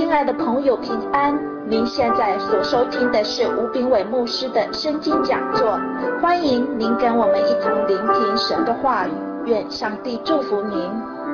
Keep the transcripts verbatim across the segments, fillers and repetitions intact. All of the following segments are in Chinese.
亲爱的朋友，平安！您现在所收听的是吴炳伟牧师的圣经讲座，欢迎您跟我们一同聆听神的话语，愿上帝祝福您。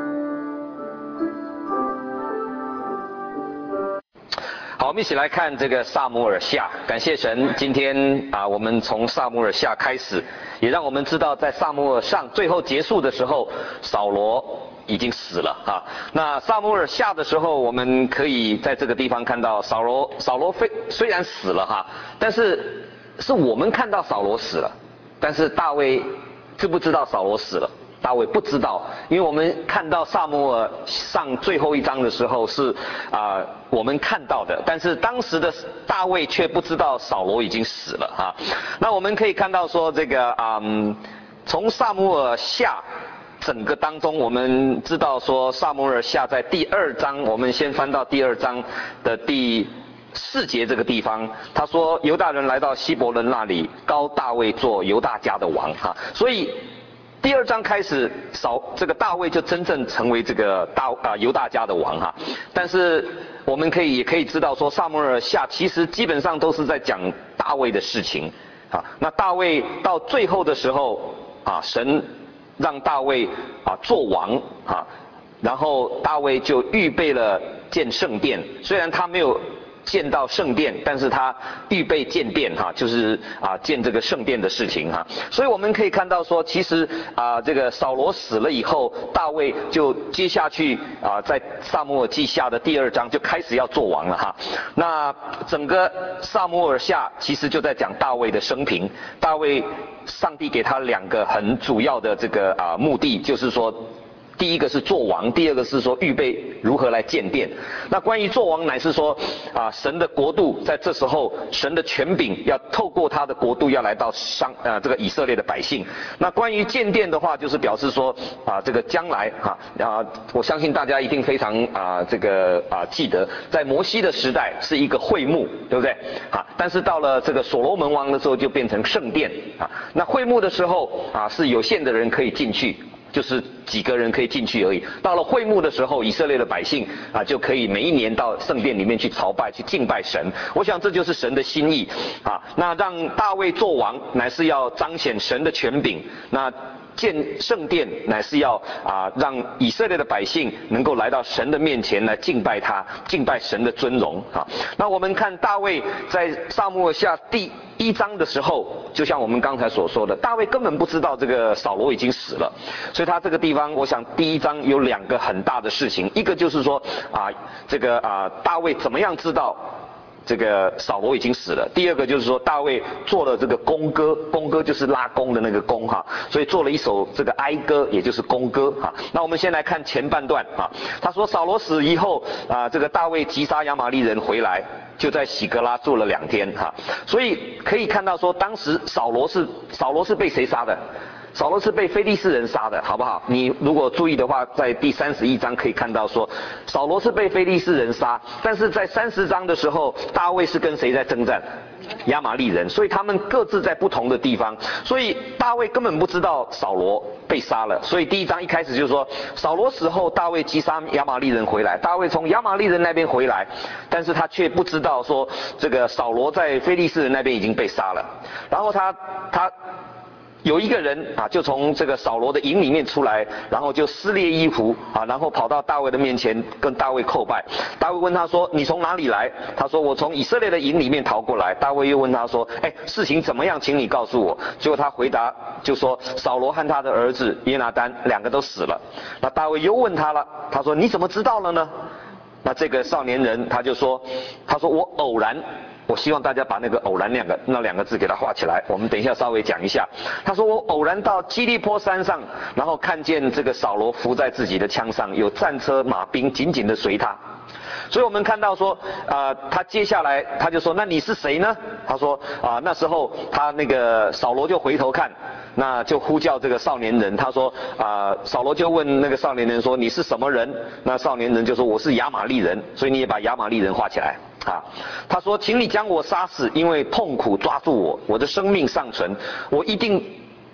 好，我们一起来看这个撒母耳下。感谢神，今天啊，我们从撒母耳下开始，也让我们知道，在撒母耳上最后结束的时候，扫罗已经死了啊。那撒母耳下的时候，我们可以在这个地方看到扫罗，扫罗非虽然死了哈，但是是我们看到扫罗死了，但是大卫知不知道扫罗死了？大卫不知道，因为我们看到撒母耳上最后一章的时候是啊、呃、我们看到的，但是当时的大卫却不知道扫罗已经死了哈。那我们可以看到说这个嗯，从撒母耳下整个当中，我们知道说撒母耳下在第二章，我们先翻到第二章的第四节这个地方，他说犹大人来到希伯伦那里，膏大卫做犹大家的王哈，所以第二章开始，扫这个大卫就真正成为这个大啊犹大家的王哈。但是我们可以也可以知道说，撒母耳下其实基本上都是在讲大卫的事情啊。那大卫到最后的时候啊，神让大卫啊做王啊，然后大卫就预备了建圣殿，虽然他没有建到圣殿，但是他预备建殿哈，就是啊建这个圣殿的事情哈。所以我们可以看到说，其实啊这个扫罗死了以后，大卫就接下去啊在撒母耳记下的第二章就开始要做王了哈。那整个撒母耳下其实就在讲大卫的生平，大卫上帝给他两个很主要的这个啊目的，就是说，第一个是做王，第二个是说预备如何来建殿。那关于做王乃是说啊，神的国度在这时候，神的权柄要透过他的国度要来到商啊这个以色列的百姓。那关于建殿的话，就是表示说啊这个将来哈啊，我相信大家一定非常啊这个啊记得，在摩西的时代是一个会幕，对不对啊？但是到了这个所罗门王的时候就变成圣殿啊。那会幕的时候啊是有限的人可以进去，就是几个人可以进去而已。到了会幕的时候，以色列的百姓啊就可以每一年到圣殿里面去朝拜、去敬拜神。我想这就是神的心意啊。那让大卫做王，乃是要彰显神的权柄。那建圣殿乃是要啊让以色列的百姓能够来到神的面前来敬拜他，敬拜神的尊荣啊。那我们看大卫在撒母耳下第一章的时候，就像我们刚才所说的，大卫根本不知道这个扫罗已经死了，所以他这个地方，我想第一章有两个很大的事情，一个就是说啊这个啊大卫怎么样知道这个扫罗已经死了。第二个就是说，大卫做了这个弓歌，弓歌就是拉弓的那个弓哈，所以做了一首这个哀歌，也就是弓歌哈。那我们先来看前半段啊，他说扫罗死以后啊，这个大卫击杀亚玛力人回来，就在喜格拉住了两天哈。所以可以看到说，当时扫罗是扫罗是被谁杀的？扫罗是被非利士人杀的，好不好？你如果注意的话，在第三十一章可以看到说，扫罗是被非利士人杀，但是在三十章的时候，大卫是跟谁在征战？亚玛力人，所以他们各自在不同的地方，所以大卫根本不知道扫罗被杀了。所以第一章一开始就说，扫罗死后，大卫击杀亚玛力人回来，大卫从亚玛力人那边回来，但是他却不知道说，这个扫罗在非利士人那边已经被杀了，然后他他。有一个人啊，就从这个扫罗的营里面出来，然后就撕裂衣服啊，然后跑到大卫的面前跟大卫叩拜。大卫问他说：“你从哪里来？”他说：“我从以色列的营里面逃过来。”大卫又问他说：“哎，事情怎么样？请你告诉我。”结果他回答就说：“扫罗和他的儿子约拿单两个都死了。”那大卫又问他了，他说：“你怎么知道了呢？”那这个少年人他就说：“他说我偶然。”我希望大家把那个偶然两个那两个字给它画起来，我们等一下稍微讲一下。他说我偶然到基利波山上，然后看见这个扫罗伏在自己的枪上，有战车马兵紧紧的随他。所以我们看到说啊、呃，他接下来他就说，那你是谁呢？他说啊、呃，那时候他那个扫罗就回头看，那就呼叫这个少年人。他说啊、呃，扫罗就问那个少年人说，你是什么人？那少年人就说我是亚玛力人，所以你也把亚玛力人画起来。啊，他说，请你将我杀死，因为痛苦抓住我，我的生命尚存，我一定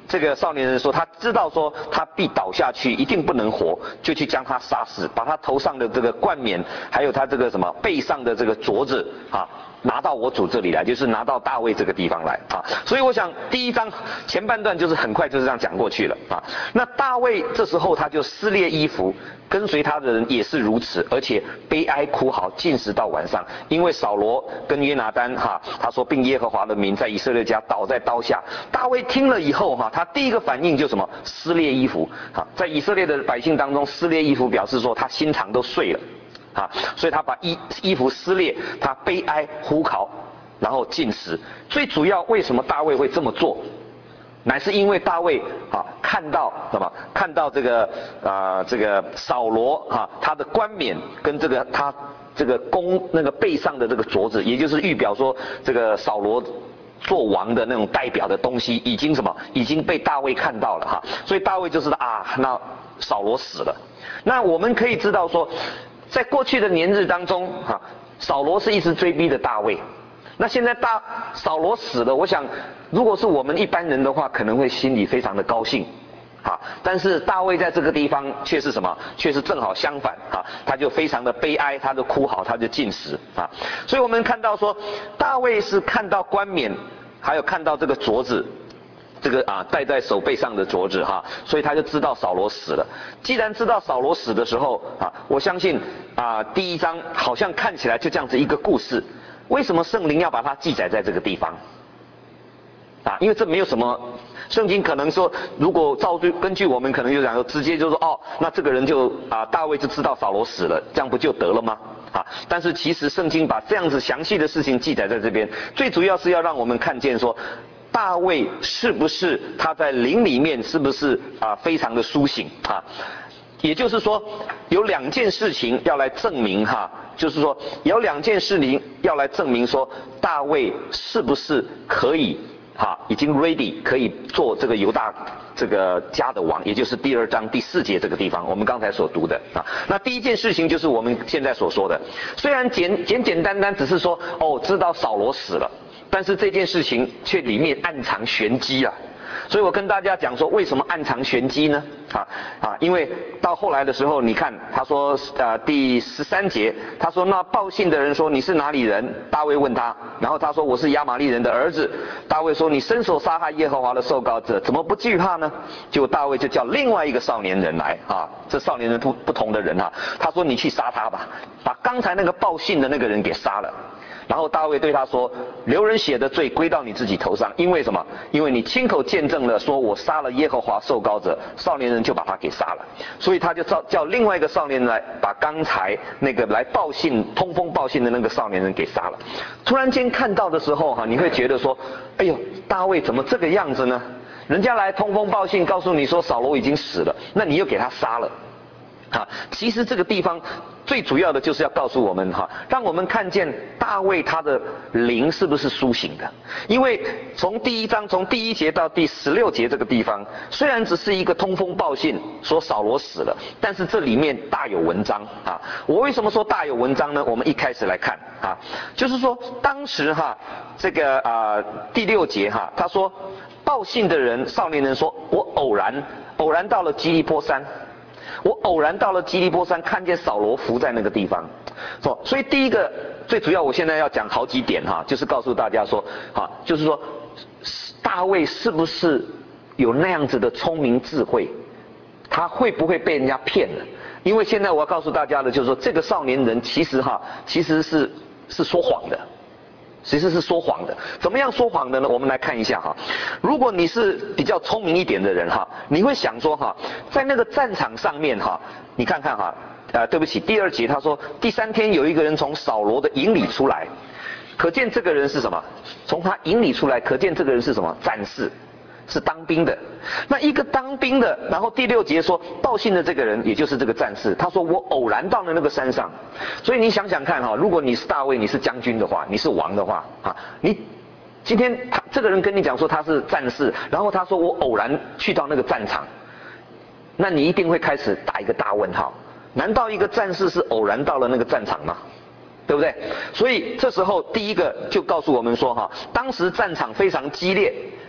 这个少年人说，他知道说他必倒下去，一定不能活，就去将他杀死，把他头上的这个冠冕，还有他这个什么背上的这个镯子啊，拿到我主这里来，就是拿到大卫这个地方来啊。所以我想第一章前半段就是很快就是这样讲过去了啊。那大卫这时候他就撕裂衣服，跟随他的人也是如此，而且悲哀哭嚎，进食到晚上，因为扫罗跟约拿单哈，他说并耶和华的名在以色列家倒在刀下。大卫听了以后哈，他第一个反应就什么撕裂衣服啊，在以色列的百姓当中，撕裂衣服表示说他心肠都碎了啊，所以他把衣衣服撕裂，他悲哀呼嚎，然后进食。最主要为什么大卫会这么做？乃是因为大卫啊看到什么？看到这个啊、呃、这个扫罗啊他的冠冕跟这个他这个弓那个背上的这个镯子，也就是预表说这个扫罗做王的那种代表的东西，已经什么已经被大卫看到了哈，所以大卫就知道啊，那扫罗死了。那我们可以知道说，在过去的年日当中哈，扫罗是一直追逼的大卫。那现在大扫罗死了，我想如果是我们一般人的话，可能会心里非常的高兴，啊，但是大卫在这个地方却是什么？却是正好相反啊，他就非常的悲哀，他就哭嚎，他就进食啊。所以我们看到说，大卫是看到冠冕，还有看到这个镯子，这个啊戴在手背上的镯子哈，所以他就知道扫罗死了。既然知道扫罗死的时候啊，我相信啊第一章好像看起来就这样子一个故事。为什么圣灵要把它记载在这个地方？啊，因为这没有什么，圣经可能说，如果照据根据我们可能就讲说，直接就说哦，那这个人就啊大卫就知道扫罗死了，这样不就得了吗？啊，但是其实圣经把这样子详细的事情记载在这边，最主要是要让我们看见说，大卫是不是他在灵里面是不是啊非常的苏醒啊？也就是说，有两件事情要来证明哈，就是说有两件事情要来证明说大卫是不是可以哈，已经 ready 可以做这个犹大这个家的王，也就是第二章第四节这个地方，我们刚才所读的啊。那第一件事情就是我们现在所说的，虽然简简简单单只是说哦知道扫罗死了，但是这件事情却里面暗藏玄机啊。所以我跟大家讲说，为什么暗藏玄机呢？啊啊，因为到后来的时候，你看他说呃第十三节，他说那报信的人说你是哪里人？大卫问他，然后他说我是亚玛利人的儿子。大卫说你伸手杀害耶和华的受膏者，怎么不惧怕呢？结果大卫就叫另外一个少年人来啊，这少年人不不同的人啊，他说你去杀他吧，把刚才那个报信的那个人给杀了。然后大卫对他说，流人血的罪归到你自己头上，因为什么？因为你亲口见证了说我杀了耶和华受膏者。少年人就把他给杀了，所以他就叫叫另外一个少年人来把刚才那个来报信通风报信的那个少年人给杀了。突然间看到的时候哈，你会觉得说，哎呦，大卫怎么这个样子呢？人家来通风报信告诉你说扫罗已经死了，那你又给他杀了。啊，其实这个地方最主要的就是要告诉我们哈，让我们看见大卫他的灵是不是苏醒的。因为从第一章从第一节到第十六节这个地方，虽然只是一个通风报信说扫罗死了，但是这里面大有文章啊。我为什么说大有文章呢？我们一开始来看啊，就是说当时哈这个啊第六节哈，他说报信的人少年人说，我偶然偶然到了基利波山。我偶然到了基利波山，看见扫罗伏在那个地方，所以第一个最主要，我现在要讲好几点哈，就是告诉大家说，哈，就是说大卫是不是有那样子的聪明智慧，他会不会被人家骗了？因为现在我要告诉大家的就是说，这个少年人其实哈，其实是是说谎的。其实是说谎的，怎么样说谎的呢？我们来看一下哈。如果你是比较聪明一点的人哈，你会想说哈，在那个战场上面哈，你看看哈，呃，对不起，第二节他说第三天有一个人从扫罗的营里出来，可见这个人是什么？从他营里出来，可见这个人是什么？战士。是当兵的，那一个当兵的，然后第六节说报信的这个人，也就是这个战士，他说我偶然到了那个山上，所以你想想看哈，如果你是大卫，你是将军的话，你是王的话啊，你今天他这个人跟你讲说他是战士，然后他说我偶然去到那个战场，那你一定会开始打一个大问号，难道一个战士是偶然到了那个战场吗？对不对？所以这时候第一个就告诉我们说哈，当时战场非常激烈。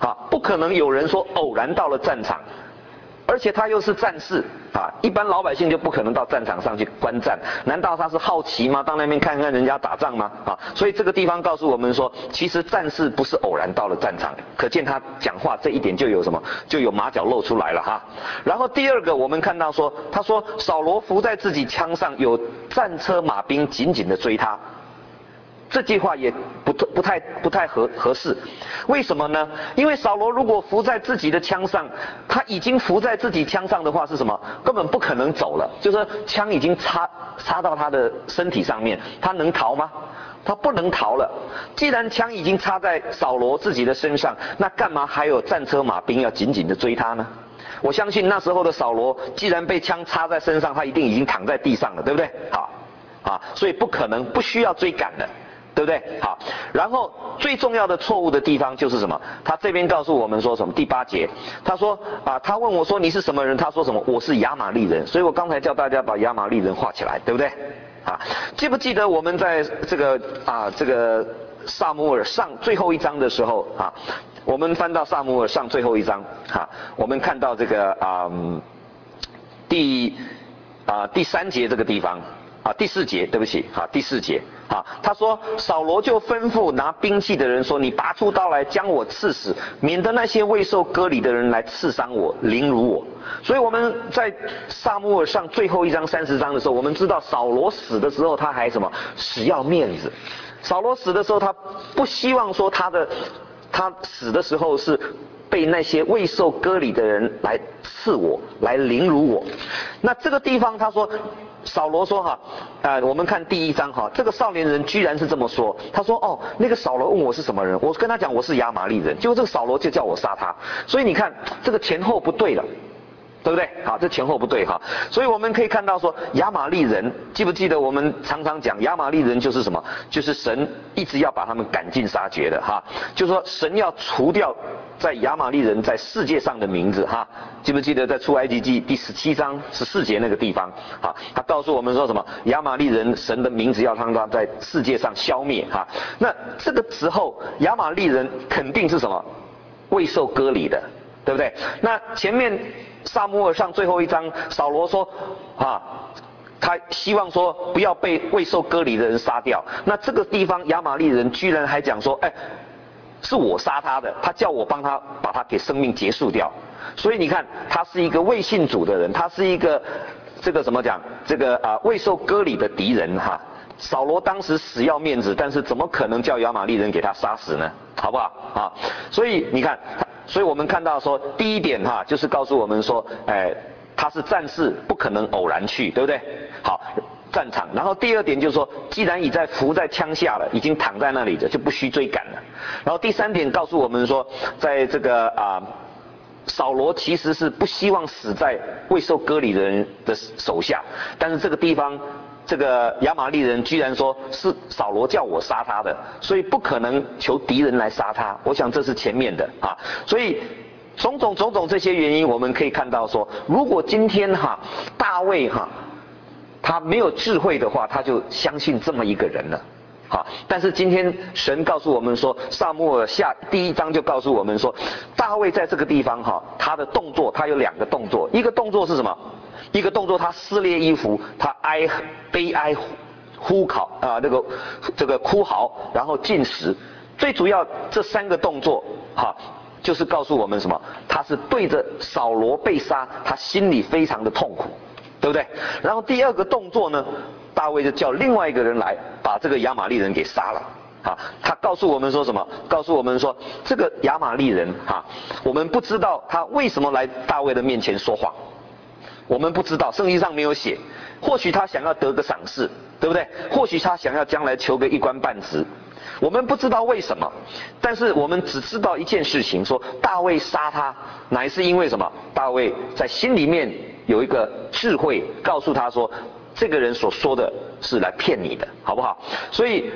啊，不可能有人说偶然到了战场，而且他又是战士啊，一般老百姓就不可能到战场上去观战，难道他是好奇吗？到那边看看人家打仗吗？啊，所以这个地方告诉我们说，其实战士不是偶然到了战场，可见他讲话这一点就有什么，就有马脚露出来了哈。然后第二个，我们看到说，他说扫罗伏在自己枪上，有战车马兵紧紧的追他。这句话也不不太不太合合适，为什么呢？因为扫罗如果伏在自己的枪上，他已经伏在自己枪上的话是什么？根本不可能走了，就是枪已经插插到他的身体上面，他能逃吗？他不能逃了。既然枪已经插在扫罗自己的身上，那干嘛还有战车马兵要紧紧的追他呢？我相信那时候的扫罗，既然被枪插在身上，他一定已经躺在地上了，对不对？好，啊，所以不可能，不需要追赶的。对不对？好，然后最重要的错误的地方就是什么？他这边告诉我们说什么？第八节，他说啊，他问我说你是什么人？他说什么？我是亚玛力人。所以我刚才叫大家把亚玛力人画起来，对不对？啊，记不记得我们在这个啊这个撒母耳上最后一章的时候啊，我们翻到撒母耳上最后一章啊，我们看到这个啊、嗯、第啊第三节这个地方。啊，第四节，对不起，啊，第四节，啊，他说扫罗就吩咐拿兵器的人说：“你拔出刀来，将我刺死，免得那些未受割礼的人来刺伤我，凌辱我。”所以我们在撒母耳上最后一章三十章的时候，我们知道扫罗死的时候他还什么？死要面子。扫罗死的时候，他不希望说他的他死的时候是被那些未受割礼的人来刺我，来凌辱我。那这个地方他说。扫罗说哈，呃，我们看第一章哈，这个少年人居然是这么说，他说哦，那个扫罗问我是什么人，我跟他讲我是亚玛力人，结果这个扫罗就叫我杀他，所以你看这个前后不对了。对不对？好，这前后不对哈，所以我们可以看到说亚玛力人，记不记得我们常常讲亚玛力人就是什么？就是神一直要把他们赶尽杀绝的哈，就是说神要除掉在亚玛力人在世界上的名字哈，记不记得在出埃及记第十七章十四节那个地方啊？他告诉我们说什么？亚玛力人神的名字要让他在世界上消灭哈。那这个时候亚玛力人肯定是什么？未受割礼的，对不对？那前面。撒母耳上最后一章，扫罗说啊，他希望说不要被未受割礼的人杀掉。那这个地方亚玛力人居然还讲说，哎，是我杀他的，他叫我帮他把他给生命结束掉。所以你看，他是一个未信主的人，他是一个这个怎么讲？这个啊未受割礼的敌人哈。扫罗当时死要面子，但是怎么可能叫亚玛力人给他杀死呢？好不好啊？所以你看。所以我们看到说，第一点哈，就是告诉我们说，哎，他是战士，不可能偶然去，对不对？好，战场。然后第二点就是说，既然已在伏在枪下了，已经躺在那里了，就不需追赶了。然后第三点告诉我们说，在这个啊，扫罗其实是不希望死在未受割礼的人的手下，但是这个地方。这个亚玛力人居然说是扫罗叫我杀他的，所以不可能求敌人来杀他。我想这是前面的啊，所以种种种种这些原因，我们可以看到说，如果今天哈大卫哈他没有智慧的话，他就相信这么一个人了。好，但是今天神告诉我们说，撒母耳下第一章就告诉我们说，大卫在这个地方哈，他的动作他有两个动作，一个动作是什么？一个动作，他撕裂衣服，他哀悲哀呼考啊，那个这个哭嚎，然后进食。最主要这三个动作，哈，就是告诉我们什么？他是对着扫罗被杀，他心里非常的痛苦，对不对？然后第二个动作呢，大卫就叫另外一个人来把这个亚玛力人给杀了。啊，他告诉我们说什么？告诉我们说，这个亚玛力人哈，我们不知道他为什么来大卫的面前说谎。我们不知道，圣经上没有写。或许他想要得个赏识，对不对？或许他想要将来求个一官半职，我们不知道为什么。但是我们只知道一件事情，说大卫杀他，乃是因为什么？大卫在心里面有一个智慧，告诉他说，这个人所说的是来骗你的，好不好？所以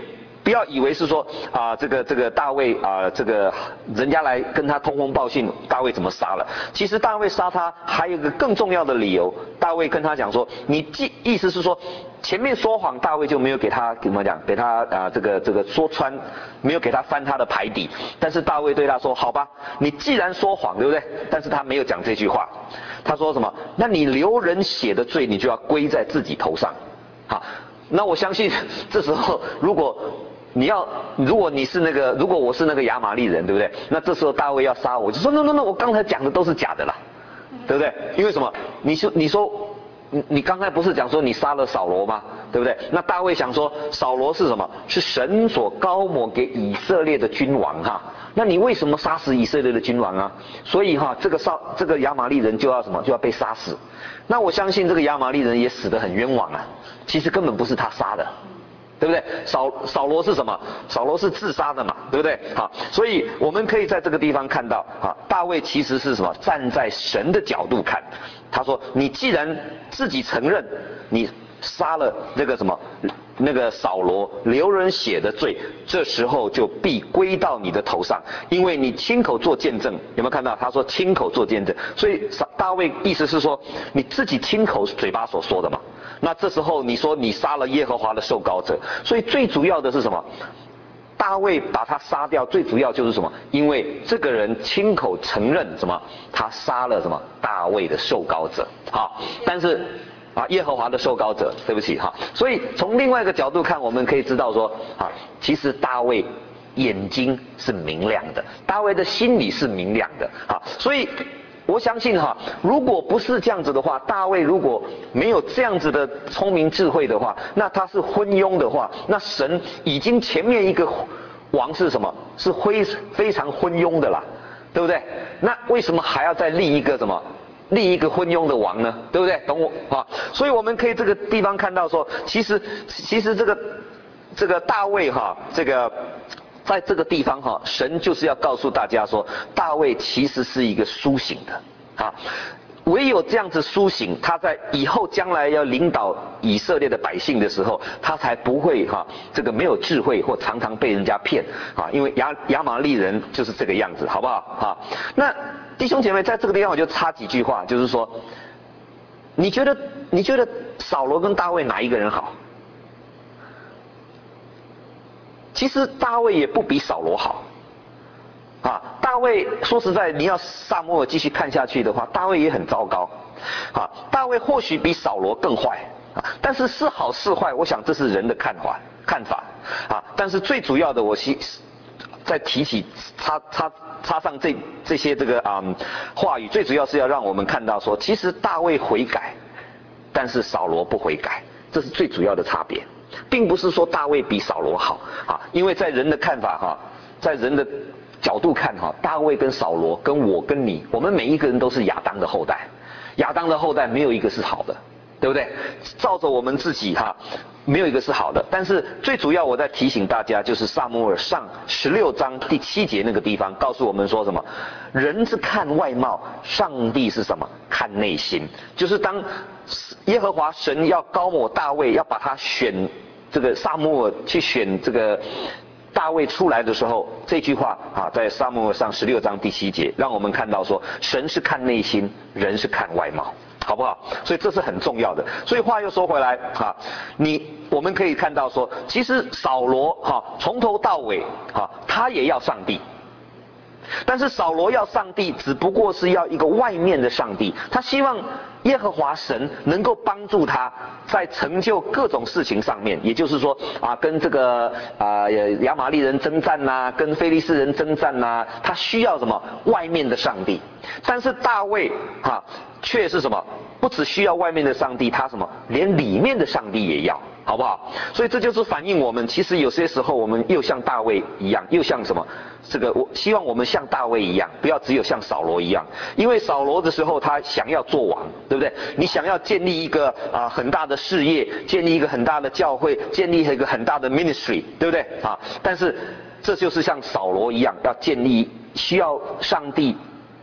不要以为是说啊、呃、这个这个大卫啊、呃、这个人家来跟他通风报信，大卫怎么杀了？其实大卫杀他还有一个更重要的理由，大卫跟他讲说，你既意思是说前面说谎，大卫就没有给他怎么讲，给他啊、呃、这个这个说穿，没有给他翻他的牌底，但是大卫对他说，好吧，你既然说谎，对不对？但是他没有讲这句话，他说什么？那你流人血的罪，你就要归在自己头上。好，那我相信这时候如果你要，如果你是那个，如果我是那个亚玛力人，对不对？那这时候大卫要杀我，就说那那那我刚才讲的都是假的啦，对不对？因为什么？你说你说你你刚才不是讲说你杀了扫罗吗？对不对？那大卫想说扫罗是什么？是神所膏抹给以色列的君王哈。那你为什么杀死以色列的君王啊？所以哈，这个扫这个亚玛力人就要什么？就要被杀死。那我相信这个亚玛力人也死得很冤枉啊。其实根本不是他杀的，对不对？扫扫罗是什么？扫罗是自杀的嘛，对不对？好，所以我们可以在这个地方看到，啊，大卫其实是什么？站在神的角度看，他说：你既然自己承认你杀了那个什么那个扫罗流人血的罪，这时候就必归到你的头上，因为你亲口做见证。有没有看到？他说亲口做见证，所以大卫意思是说你自己亲口嘴巴所说的嘛。那这时候你说你杀了耶和华的受膏者，所以最主要的是什么？大卫把他杀掉，最主要就是什么？因为这个人亲口承认什么？他杀了什么？大卫的受膏者。好，但是啊，耶和华的受膏者，对不起哈。所以从另外一个角度看，我们可以知道说啊，其实大卫眼睛是明亮的，大卫的心里是明亮的啊，所以。我相信哈，如果不是这样子的话，大卫如果没有这样子的聪明智慧的话，那他是昏庸的话，那神已经前面一个王是什么？是非非常昏庸的啦，对不对？那为什么还要再立一个什么？立一个昏庸的王呢？对不对？懂我啊？所以我们可以这个地方看到说，其实其实这个这个大卫哈，这个。在这个地方哈，神就是要告诉大家说，大卫其实是一个苏醒的啊，唯有这样子苏醒，他在以后将来要领导以色列的百姓的时候，他才不会哈这个没有智慧或常常被人家骗啊，因为亚亚玛力人就是这个样子，好不好啊？那弟兄姐妹，在这个地方我就插几句话，就是说，你觉得你觉得扫罗跟大卫哪一个人好？其实大卫也不比扫罗好，啊，大卫说实在，你要撒母耳继续看下去的话，大卫也很糟糕，啊，大卫或许比扫罗更坏，啊，但是是好是坏，我想这是人的看法看法，啊，但是最主要的，我希再提起插插插上这这些这个啊、嗯、话语，最主要是要让我们看到说，其实大卫悔改，但是扫罗不悔改，这是最主要的差别。并不是说大卫比扫罗好啊，因为在人的看法哈，在人的角度看哈，大卫跟扫罗跟我跟你，我们每一个人都是亚当的后代，亚当的后代没有一个是好的，对不对？照着我们自己哈，没有一个是好的。但是最主要我在提醒大家，就是撒母耳上十六章第七节那个地方告诉我们说什么？人是看外貌，上帝是什么？看内心。就是当耶和华神要膏抹大卫，要把他选这个撒母耳去选这个大卫出来的时候，这句话啊，在撒母耳上十六章第七节，让我们看到说，神是看内心，人是看外貌，好不好？所以这是很重要的。所以话又说回来啊，你我们可以看到说，其实扫罗哈、啊、从头到尾哈、啊，他也要上帝。但是扫罗要上帝，只不过是要一个外面的上帝，他希望耶和华神能够帮助他在成就各种事情上面，也就是说啊，跟这个啊亚玛力人征战呐、啊，跟非利士人征战呐、啊，他需要什么外面的上帝。但是大卫哈、啊、却是什么？不只需要外面的上帝，他什么？连里面的上帝也要。好不好？所以这就是反映我们，其实有些时候我们又像大卫一样，又像什么？这个我希望我们像大卫一样，不要只有像扫罗一样。因为扫罗的时候他想要做王，对不对？你想要建立一个啊、呃、很大的事业，建立一个很大的教会，建立一个很大的 ministry， 对不对？啊，但是这就是像扫罗一样，要建立需要上帝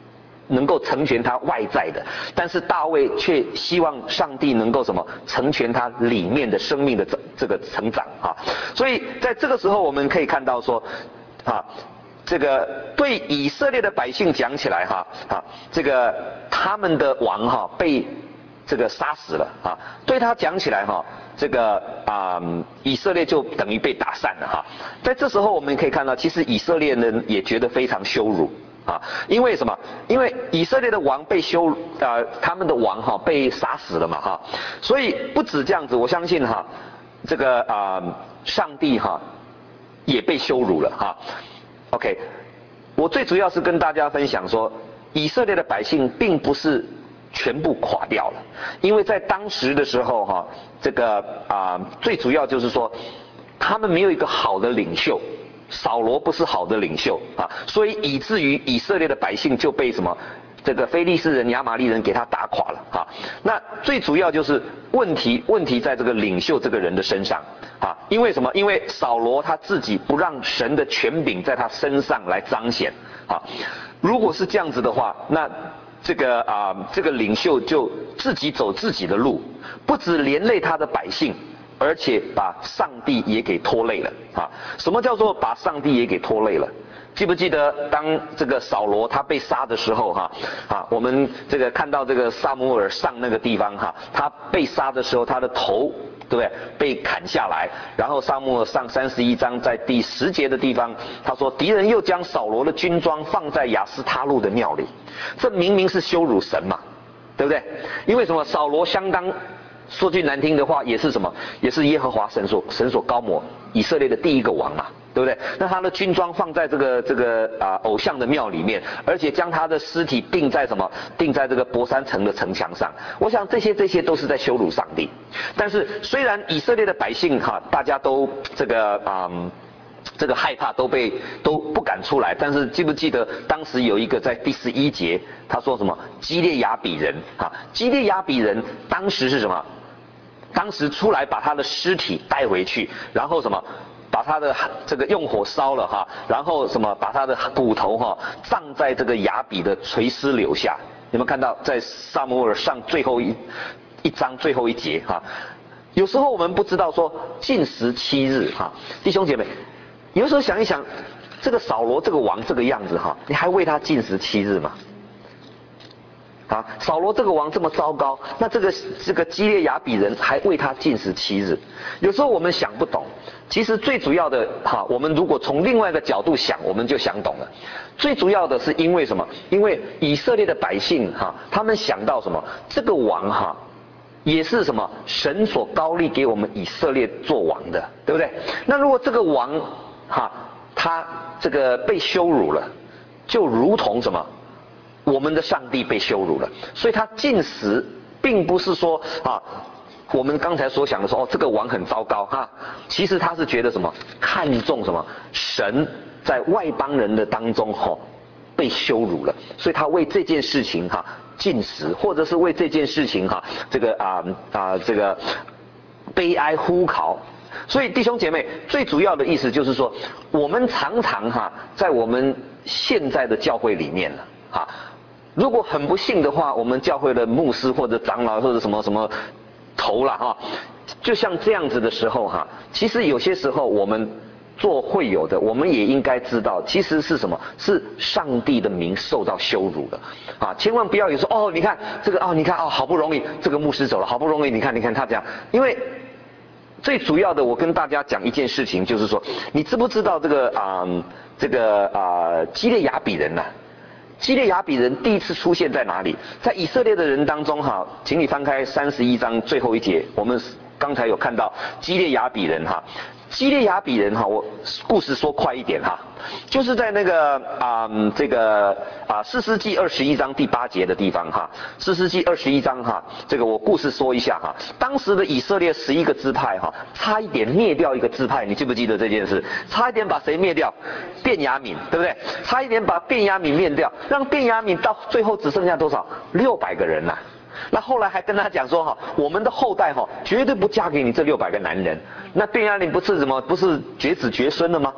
能够成全他外在的，但是大卫却希望上帝能够什么成全他里面的生命的这这个成长啊。所以在这个时候我们可以看到说，啊，这个对以色列的百姓讲起来哈啊，这个他们的王哈被这个杀死了啊，对他讲起来哈，这个啊、嗯、以色列就等于被打散了哈。在这时候我们可以看到，其实以色列人也觉得非常羞辱。啊，因为什么？因为以色列的王被羞，呃，他们的王哈被杀死了嘛哈，所以不止这样子，我相信哈，这个啊、呃，上帝哈也被羞辱了哈。OK， 我最主要是跟大家分享说，以色列的百姓并不是全部垮掉了，因为在当时的时候哈，这个啊、呃、最主要就是说，他们没有一个好的领袖。扫罗不是好的领袖啊，所以以至于以色列的百姓就被什么这个非利士人、亚玛力人给他打垮了啊。那最主要就是问题，问题在这个领袖这个人的身上啊。因为什么？因为扫罗他自己不让神的权柄在他身上来彰显啊。如果是这样子的话，那这个啊这个领袖就自己走自己的路，不只连累他的百姓。而且把上帝也给拖累了啊！什么叫做把上帝也给拖累了？记不记得当这个扫罗他被杀的时候哈啊，我们这个看到这个撒母耳上那个地方哈，他被杀的时候他的头对不对被砍下来，然后撒母耳上三十一章在第十节的地方，他说敌人又将扫罗的军装放在亚斯他路的庙里，这明明是羞辱神嘛，对不对？因为什么？扫罗相当。说句难听的话，也是什么？也是耶和华神所神所高抹以色列的第一个王嘛，对不对？那他的军装放在这个这个啊、呃、偶像的庙里面，而且将他的尸体钉在什么？钉在这个伯山城的城墙上。我想这些这些都是在羞辱上帝。但是虽然以色列的百姓哈，大家都这个啊。嗯这个害怕都被都不敢出来，但是记不记得当时有一个在第十一节，他说什么？基列雅比人啊，基列雅比人当时是什么？当时出来把他的尸体带回去，然后什么？把他的这个用火烧了哈，然后什么？把他的骨头哈葬在这个雅比的垂丝柳下。有没有看到在撒母耳上最后一一章最后一节哈？有时候我们不知道说禁食七日哈，弟兄姐妹。有时候想一想，这个扫罗这个王这个样子哈，你还为他禁食七日吗？啊，扫罗这个王这么糟糕，那这个这个基列雅比人还为他禁食七日。有时候我们想不懂，其实最主要的哈，我们如果从另外一个角度想，我们就想懂了。最主要的是因为什么？因为以色列的百姓哈，他们想到什么？这个王哈。也是什么神所高立给我们以色列做王的，对不对？那如果这个王哈，他这个被羞辱了，就如同什么，我们的上帝被羞辱了。所以他禁食，并不是说啊，我们刚才所想的说哦，这个王很糟糕哈。其实他是觉得什么，看重什么，神在外邦人的当中哈、哦、被羞辱了，所以他为这件事情哈。禁食，或者是为这件事情哈，这个啊啊这个悲哀呼考。所以弟兄姐妹，最主要的意思就是说，我们常常哈，在我们现在的教会里面呢，啊，如果很不幸的话，我们教会的牧师或者长老或者什么什么头了哈，就像这样子的时候哈，其实有些时候我们。做会友的，我们也应该知道，其实是什么？是上帝的名受到羞辱的，啊！千万不要有说哦，你看这个哦，你看哦，好不容易这个牧师走了，好不容易，你看你看他这样，因为最主要的，我跟大家讲一件事情，就是说，你知不知道这个啊、呃，这个啊、呃，基列雅比人呐、啊？基列雅比人第一次出现在哪里？在以色列的人当中哈，请你翻开三十一章最后一节，我们刚才有看到基列雅比人哈。基列雅比人哈，我故事说快一点哈，就是在那个啊、嗯、这个啊士师记二十一章第八节的地方哈，士师记二十一章哈，这个我故事说一下哈，当时的以色列十一个支派哈，差一点灭掉一个支派，你记不记得这件事？差一点把谁灭掉？便雅悯，对不对？差一点把便雅悯灭掉，让便雅悯到最后只剩下多少？六百个人呐、啊。那后来还跟他讲说哈，我们的后代哈绝对不嫁给你这六百个男人。那便雅悯不是什么不是绝子绝孙了吗？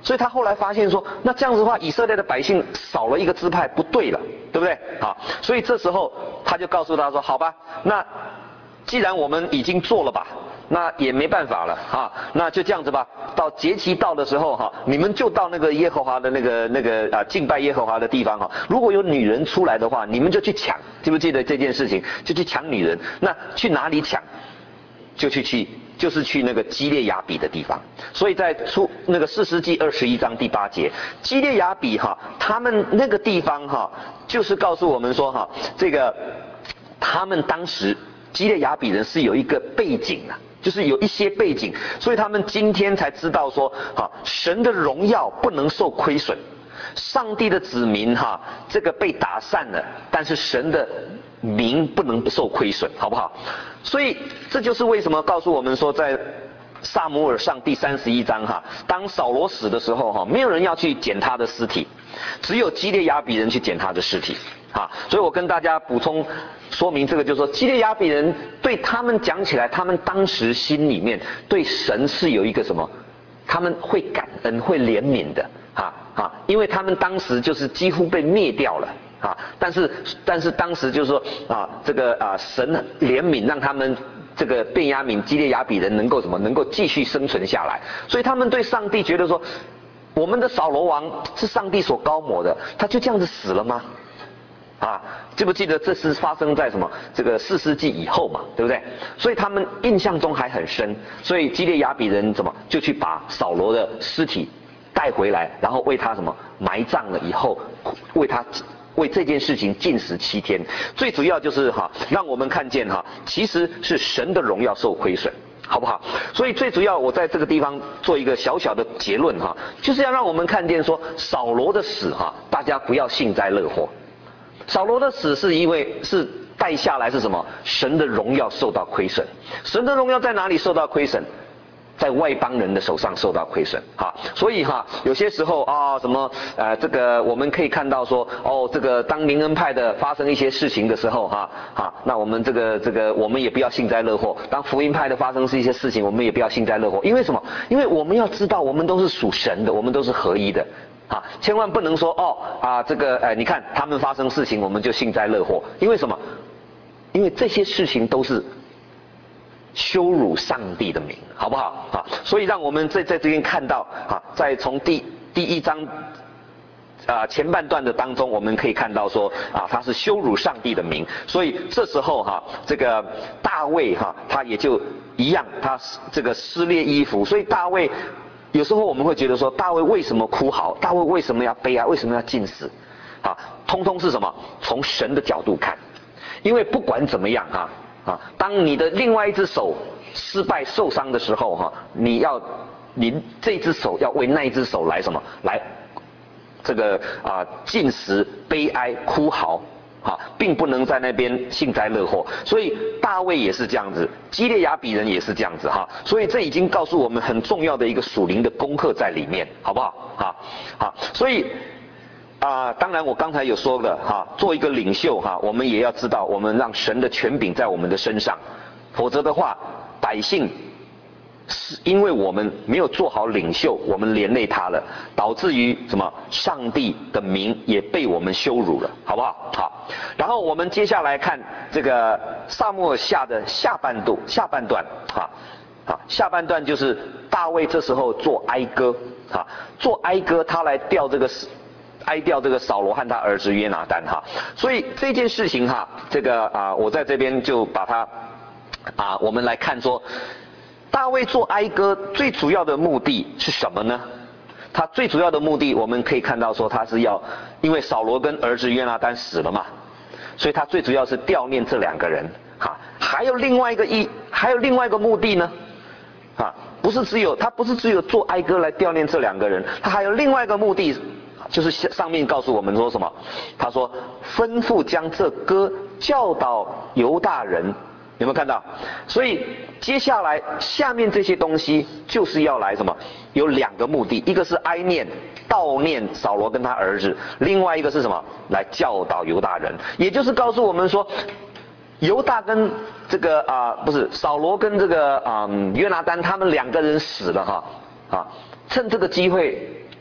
所以他后来发现说，那这样子的话，以色列的百姓少了一个支派，不对了，对不对？好，所以这时候他就告诉他说，好吧，那既然我们已经做了吧，那也没办法了哈，那就这样子吧。到节期到的时候哈，你们就到那个耶和华的那个那个啊敬拜耶和华的地方哈。如果有女人出来的话，你们就去抢，记不记得这件事情？就去抢女人。那去哪里抢？就去去就是去那个基列雅比的地方。所以在出那个士师记二十一章第八节，基列雅比哈，他们那个地方哈，就是告诉我们说哈，这个他们当时基列雅比人是有一个背景啊。就是有一些背景，所以他们今天才知道说，哈，神的荣耀不能受亏损，上帝的子民哈，这个被打散了，但是神的名不能受亏损，好不好？所以这就是为什么告诉我们说，在撒母耳上第三十一章哈，当扫罗死的时候哈，没有人要去捡他的尸体，只有基列雅比人去捡他的尸体。啊，所以我跟大家补充说明这个，就是说基列雅比人对他们讲起来，他们当时心里面对神是有一个什么，他们会感恩、会怜悯的，啊啊，因为他们当时就是几乎被灭掉了，啊，但是但是当时就是说啊，这个啊神怜悯让他们这个便雅悯、基列雅比人能够什么，能够继续生存下来，所以他们对上帝觉得说，我们的扫罗王是上帝所膏抹的，他就这样子死了吗？啊，记不记得这是发生在什么这个四世纪以后嘛，对不对？所以他们印象中还很深，所以基列雅比人怎么就去把扫罗的尸体带回来，然后为他什么埋葬了以后，为他为这件事情禁食七天。最主要就是哈，让我们看见哈，其实是神的荣耀受亏损。好不好？所以最主要，我在这个地方做一个小小的结论哈，就是要让我们看见说，扫罗的死哈，大家不要幸灾乐祸。扫罗的死是因为是带下来是什么？神的荣耀受到亏损。神的荣耀在哪里受到亏损？在外邦人的手上受到亏损，哈，所以哈，有些时候啊，什么呃，这个我们可以看到说，哦，这个当灵恩派的发生一些事情的时候，哈，哈，那我们这个这个我们也不要幸灾乐祸；当福音派的发生是一些事情，我们也不要幸灾乐祸，因为什么？因为我们要知道，我们都是属神的，我们都是合一的。啊，千万不能说哦啊，这个哎，你看他们发生事情，我们就幸灾乐祸，因为什么？因为这些事情都是羞辱上帝的名，好不好？啊，所以让我们在在这边看到啊，在从第第一章啊前半段的当中，我们可以看到说啊，他是羞辱上帝的名，所以这时候哈、啊，这个大卫哈、啊，他也就一样，他这个撕裂衣服，所以大卫。有时候我们会觉得说，大卫为什么哭嚎？大卫为什么要悲哀？为什么要禁食？啊，通通是什么？从神的角度看，因为不管怎么样哈，啊，当你的另外一只手失败受伤的时候哈，你要，你这只手要为那一只手来什么？来，这个啊禁食、悲哀、哭嚎。啊，并不能在那边幸灾乐祸，所以大卫也是这样子，基列雅比人也是这样子哈，所以这已经告诉我们很重要的一个属灵的功课在里面，好不好？好，好，所以啊、呃，当然我刚才有说了哈，做一个领袖哈，我们也要知道，我们让神的权柄在我们的身上，否则的话，百姓。是因为我们没有做好领袖，我们连累他了，导致于什么？上帝的名也被我们羞辱了，好不好？好。然后我们接下来看这个撒母耳下的下半度下半段，啊啊，下半段就是大卫这时候做哀歌，啊，做哀歌，他来调这个哀悼这个扫罗和他儿子约拿单哈。所以这件事情哈，这个啊，我在这边就把它啊，我们来看说。大卫做哀歌最主要的目的是什么呢？他最主要的目的，我们可以看到说，他是要，因为扫罗跟儿子约拿单死了嘛，所以他最主要是悼念这两个人，哈，还有另外一个意，还有另外一个目的呢，啊，不是只有他不是只有做哀歌来悼念这两个人，他还有另外一个目的，就是上面告诉我们说什么？他说吩咐将这歌教导犹大人。有没有看到？所以接下来下面这些东西就是要来什么？有两个目的，一个是哀念、悼念扫罗跟他儿子，另外一个是什么？来教导犹大人，也就是告诉我们说，犹大跟这个啊、呃、不是扫罗跟这个啊、呃、约拿单他们两个人死了哈啊，趁这个机会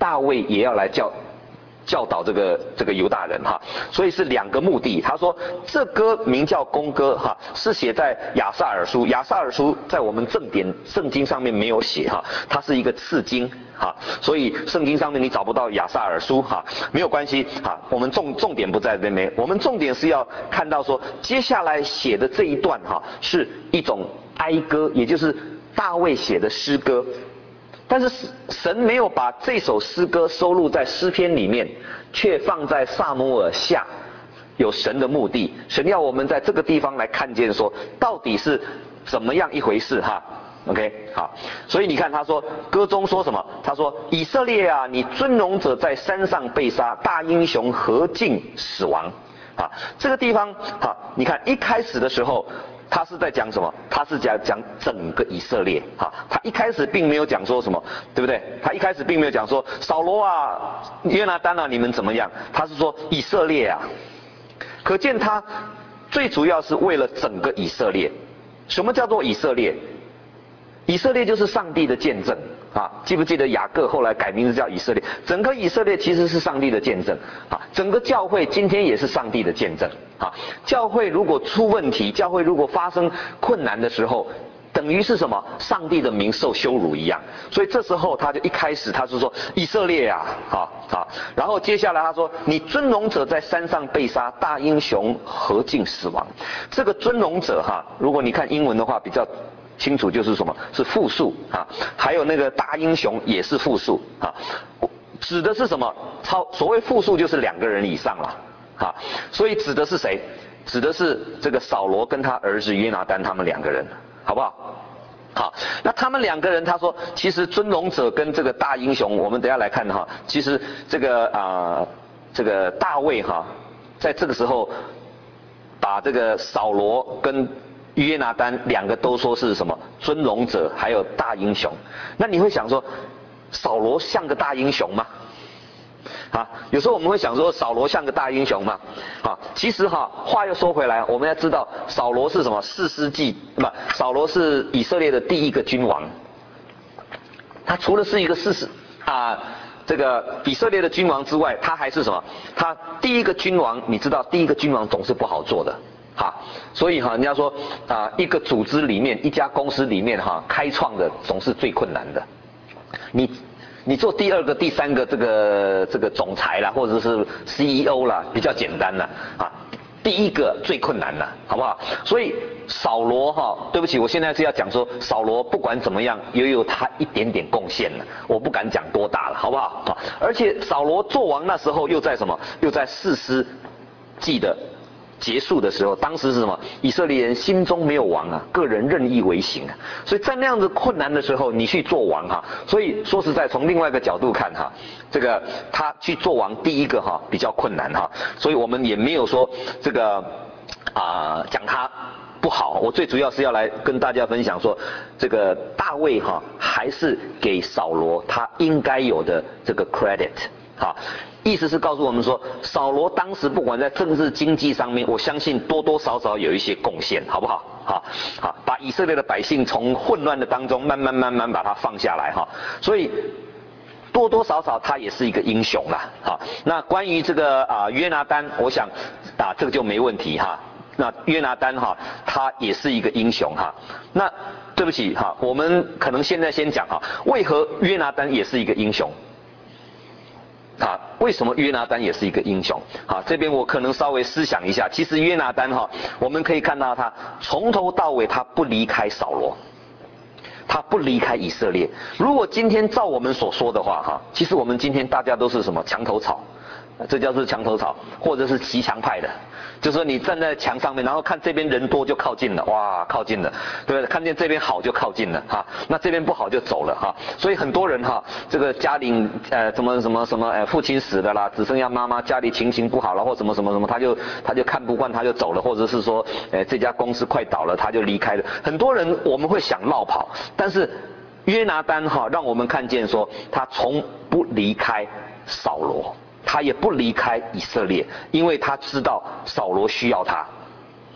大卫也要来教教导这个这个犹大人哈，所以是两个目的。他说这歌名叫弓歌哈，是写在亚萨尔书，亚萨尔书在我们正典圣经上面没有写哈，它是一个次经哈，所以圣经上面你找不到亚萨尔书哈，没有关系哈，我们重重点不在这边，我们重点是要看到说接下来写的这一段哈，是一种哀歌，也就是大卫写的诗歌。但是神没有把这首诗歌收录在诗篇里面，却放在撒母耳下，有神的目的。神要我们在这个地方来看见说，到底是怎么样一回事哈 ？OK， 好，所以你看他说歌中说什么？他说以色列啊，你尊荣者在山上被杀，大英雄何竟死亡？啊，这个地方啊，你看一开始的时候。他是在讲什么？他是讲讲整个以色列，哈，他一开始并没有讲说什么，对不对？他一开始并没有讲说扫罗啊、约拿单啊，你们怎么样？他是说以色列啊，可见他最主要是为了整个以色列。什么叫做以色列？以色列就是上帝的见证啊！记不记得雅各后来改名字叫以色列？整个以色列其实是上帝的见证啊！整个教会今天也是上帝的见证啊！教会如果出问题，教会如果发生困难的时候，等于是什么？上帝的名受羞辱一样。所以这时候他就一开始他就说以色列啊，啊啊！然后接下来他说你尊荣者在山上被杀，大英雄何竟死亡？这个尊荣者哈，如果你看英文的话比较清楚，就是什么？是复数啊，还有那个大英雄也是复数啊，指的是什么？超所谓复数就是两个人以上了啊，所以指的是谁？指的是这个扫罗跟他儿子约拿单他们两个人，好不好？好，那他们两个人，他说，其实尊荣者跟这个大英雄，我们等一下来看哈，其实这个啊、呃，这个大卫哈，在这个时候把这个扫罗跟约拿单两个都说是什么尊荣者，还有大英雄。那你会想说，扫罗像个大英雄吗？啊，有时候我们会想说，扫罗像个大英雄吗？啊，其实哈，话又说回来，我们要知道，扫罗是什么？士师记，不，扫罗是以色列的第一个君王。他除了是一个士师啊，这个以色列的君王之外，他还是什么？他第一个君王，你知道，第一个君王总是不好做的。哈，所以哈，人家说啊，一个组织里面，一家公司里面哈，开创的总是最困难的。你你做第二个、第三个这个这个总裁啦，或者是 C E O 啦，比较简单啦，啊，第一个最困难了，好不好？所以扫罗哈，对不起，我现在是要讲说，扫罗不管怎么样，也有他一点点贡献了，我不敢讲多大了，好不好？啊，而且扫罗做王那时候又在什么？又在士师记的结束的时候，当时是什么？以色列人心中没有王啊，个人任意为行啊。所以在那样子困难的时候，你去做王哈。所以说实在，从另外一个角度看哈，这个他去做王，第一个哈比较困难哈。所以我们也没有说这个啊、呃、讲他不好。我最主要是要来跟大家分享说，这个大卫哈还是给扫罗他应该有的这个 credit 哈。意思是告诉我们说，扫罗当时不管在政治经济上面，我相信多多少少有一些贡献，好不好？好，好，把以色列的百姓从混乱的当中慢慢慢慢把它放下来哈。所以多多少少他也是一个英雄啦。好，那关于这个啊约拿单，我想啊这个就没问题哈。那约拿单哈，他也是一个英雄哈。那对不起哈，我们可能现在先讲哈，为何约拿单也是一个英雄？啊，为什么约拿单也是一个英雄？啊，这边我可能稍微思想一下，其实约拿单哈，我们可以看到他从头到尾他不离开扫罗，他不离开以色列。如果今天照我们所说的话哈，其实我们今天大家都是什么墙头草，这叫做墙头草，或者是骑墙派的。就是说你站在墙上面，然后看这边人多就靠近了，哇，靠近了，对不对？看见这边好就靠近了哈，那这边不好就走了哈。所以很多人哈，这个家里呃什么什么什么呃父亲死了啦，只剩下妈妈，家里情形不好了或什么什么什么，他就他就看不惯他就走了，或者是说呃这家公司快倒了他就离开了。很多人我们会想落跑，但是约拿单哈让我们看见说他从不离开扫罗。他也不离开以色列，因为他知道扫罗需要他。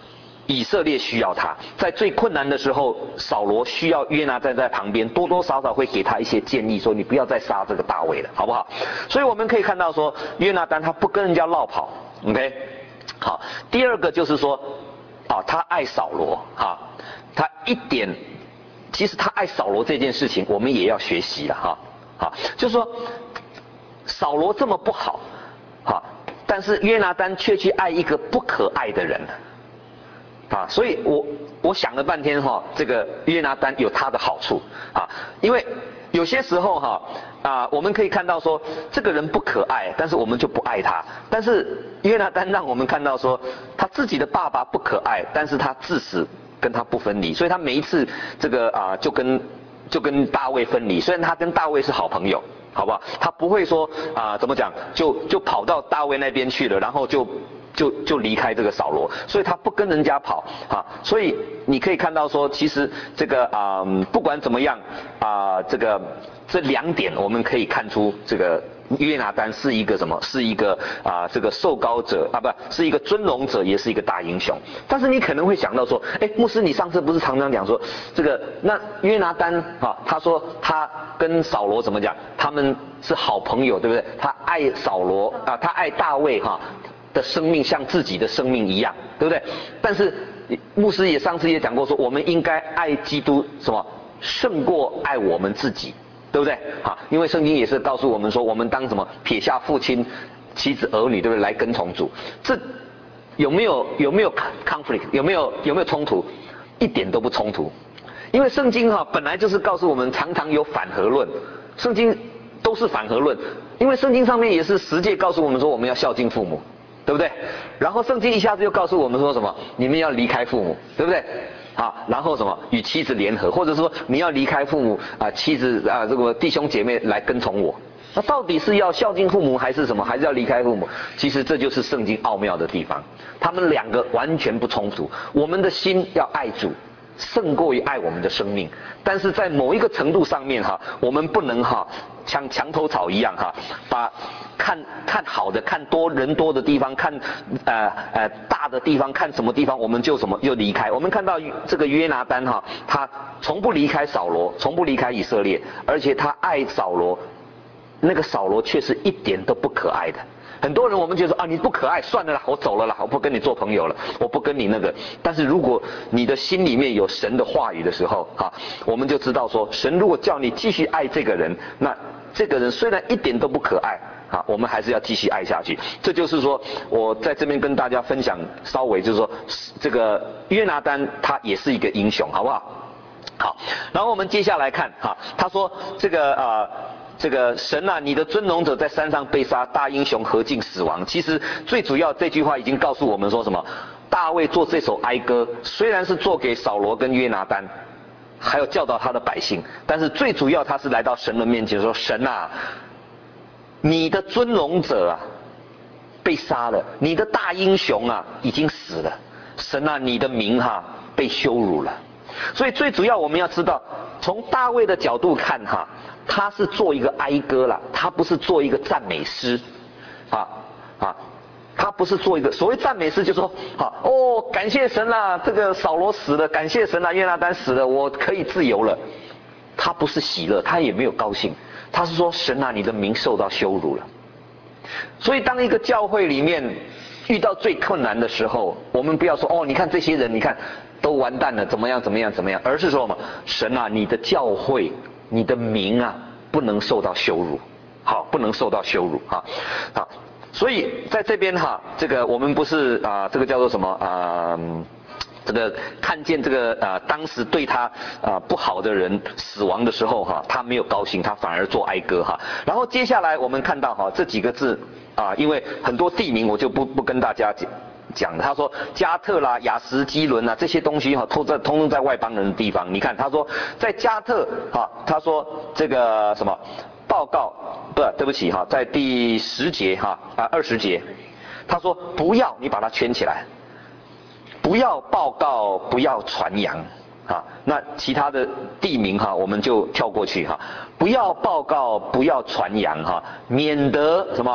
以色列需要他，在最困难的时候，扫罗需要约拿单在旁边，多多少少会给他一些建议，说你不要再杀这个大卫了，好不好？所以我们可以看到说，约拿单他不跟人家落跑 ，OK？ 好，第二个就是说，啊，他爱扫罗，哈，他一点，其实他爱扫罗这件事情，我们也要学习了，哈，好，就是说，扫罗这么不好，哈，但是约拿单却去爱一个不可爱的人。啊，所以我我想了半天哈，这个约拿单有他的好处啊，因为有些时候哈啊，我们可以看到说这个人不可爱，但是我们就不爱他。但是约拿单让我们看到说，他自己的爸爸不可爱，但是他至死跟他不分离，所以他每一次这个啊就跟就跟大卫分离，虽然他跟大卫是好朋友。好不好？他不会说啊，怎么讲，就就跑到大卫那边去了，然后就就就离开这个扫罗，所以他不跟人家跑啊。所以你可以看到说，其实这个啊、嗯，不管怎么样啊，这个这两点我们可以看出这个。约拿单是一个什么？是一个啊，这个受膏者啊，不是一个尊荣者，也是一个大英雄。但是你可能会想到说，哎，牧师，你上次不是常常讲说，这个那约拿单啊，他说他跟扫罗怎么讲？他们是好朋友，对不对？他爱扫罗啊，他爱大卫哈、啊、的生命像自己的生命一样，对不对？但是牧师也上次也讲过说，我们应该爱基督什么胜过爱我们自己。对不对？啊，因为圣经也是告诉我们说，我们当什么撇下父亲、妻子、儿女，对不对？来跟从主，这有没有有没有 conflict？ 有没有有没有冲突？一点都不冲突，因为圣经哈、啊、本来就是告诉我们，常常有反合论，圣经都是反合论，因为圣经上面也是十诫告诉我们说，我们要孝敬父母，对不对？然后圣经一下子又告诉我们说什么？你们要离开父母，对不对？啊，然后什么与妻子联合，或者说你要离开父母啊，妻子啊，这个弟兄姐妹来跟从我。那到底是要孝敬父母还是什么？还是要离开父母？其实这就是圣经奥妙的地方，他们两个完全不冲突。我们的心要爱主，胜过于爱我们的生命。但是在某一个程度上面哈，我们不能哈像墙头草一样哈，把看看好的、看多人多的地方、看呃呃大的地方、看什么地方，我们就什么就离开。我们看到这个约拿单哈，他从不离开扫罗，从不离开以色列，而且他爱扫罗，那个扫罗却是一点都不可爱的。很多人我们觉得说啊，你不可爱，算了啦，我走了啦，我不跟你做朋友了，我不跟你那个。但是如果你的心里面有神的话语的时候，哈，我们就知道说，神如果叫你继续爱这个人，那这个人虽然一点都不可爱，啊，我们还是要继续爱下去。这就是说，我在这边跟大家分享，稍微就是说，这个约拿单他也是一个英雄，好不好？好，然后我们接下来看哈，他说这个啊。呃这个神啊，你的尊荣者在山上被杀，大英雄何竟死亡？其实最主要这句话已经告诉我们说什么？大卫做这首哀歌，虽然是做给扫罗跟约拿单，还有教导他的百姓，但是最主要他是来到神的面前说：神啊，你的尊荣者啊被杀了，你的大英雄啊已经死了，神啊，你的名哈、啊、被羞辱了。所以最主要我们要知道，从大卫的角度看哈。他是做一个哀歌啦，他不是做一个赞美诗，啊啊，他不是做一个所谓赞美诗，就说好哦，感谢神啦，这个扫罗死了，感谢神啦，约拿单死了，我可以自由了。他不是喜乐，他也没有高兴，他是说神啊，你的名受到羞辱了。所以当一个教会里面遇到最困难的时候，我们不要说哦，你看这些人，你看都完蛋了，怎么样怎么样怎么样，而是说嘛，神啊，你的教会。你的名啊，不能受到羞辱，好，不能受到羞辱啊，好，所以在这边哈，这个我们不是啊，这个叫做什么啊？这个看见这个啊，当时对他啊不好的人死亡的时候哈，他没有高兴，他反而做哀歌哈。然后接下来我们看到哈这几个字啊，因为很多地名我就不不跟大家讲。讲他说加特啦、雅什基伦啊这些东西哈，都在通通在外邦人的地方。你看他说在加特哈，他说这个什么报告不对不起哈，在第十节哈啊二十节，他说不要你把它圈起来，不要报告，不要传扬啊。那其他的地名哈，我们就跳过去哈，不要报告，不要传扬哈，免得什么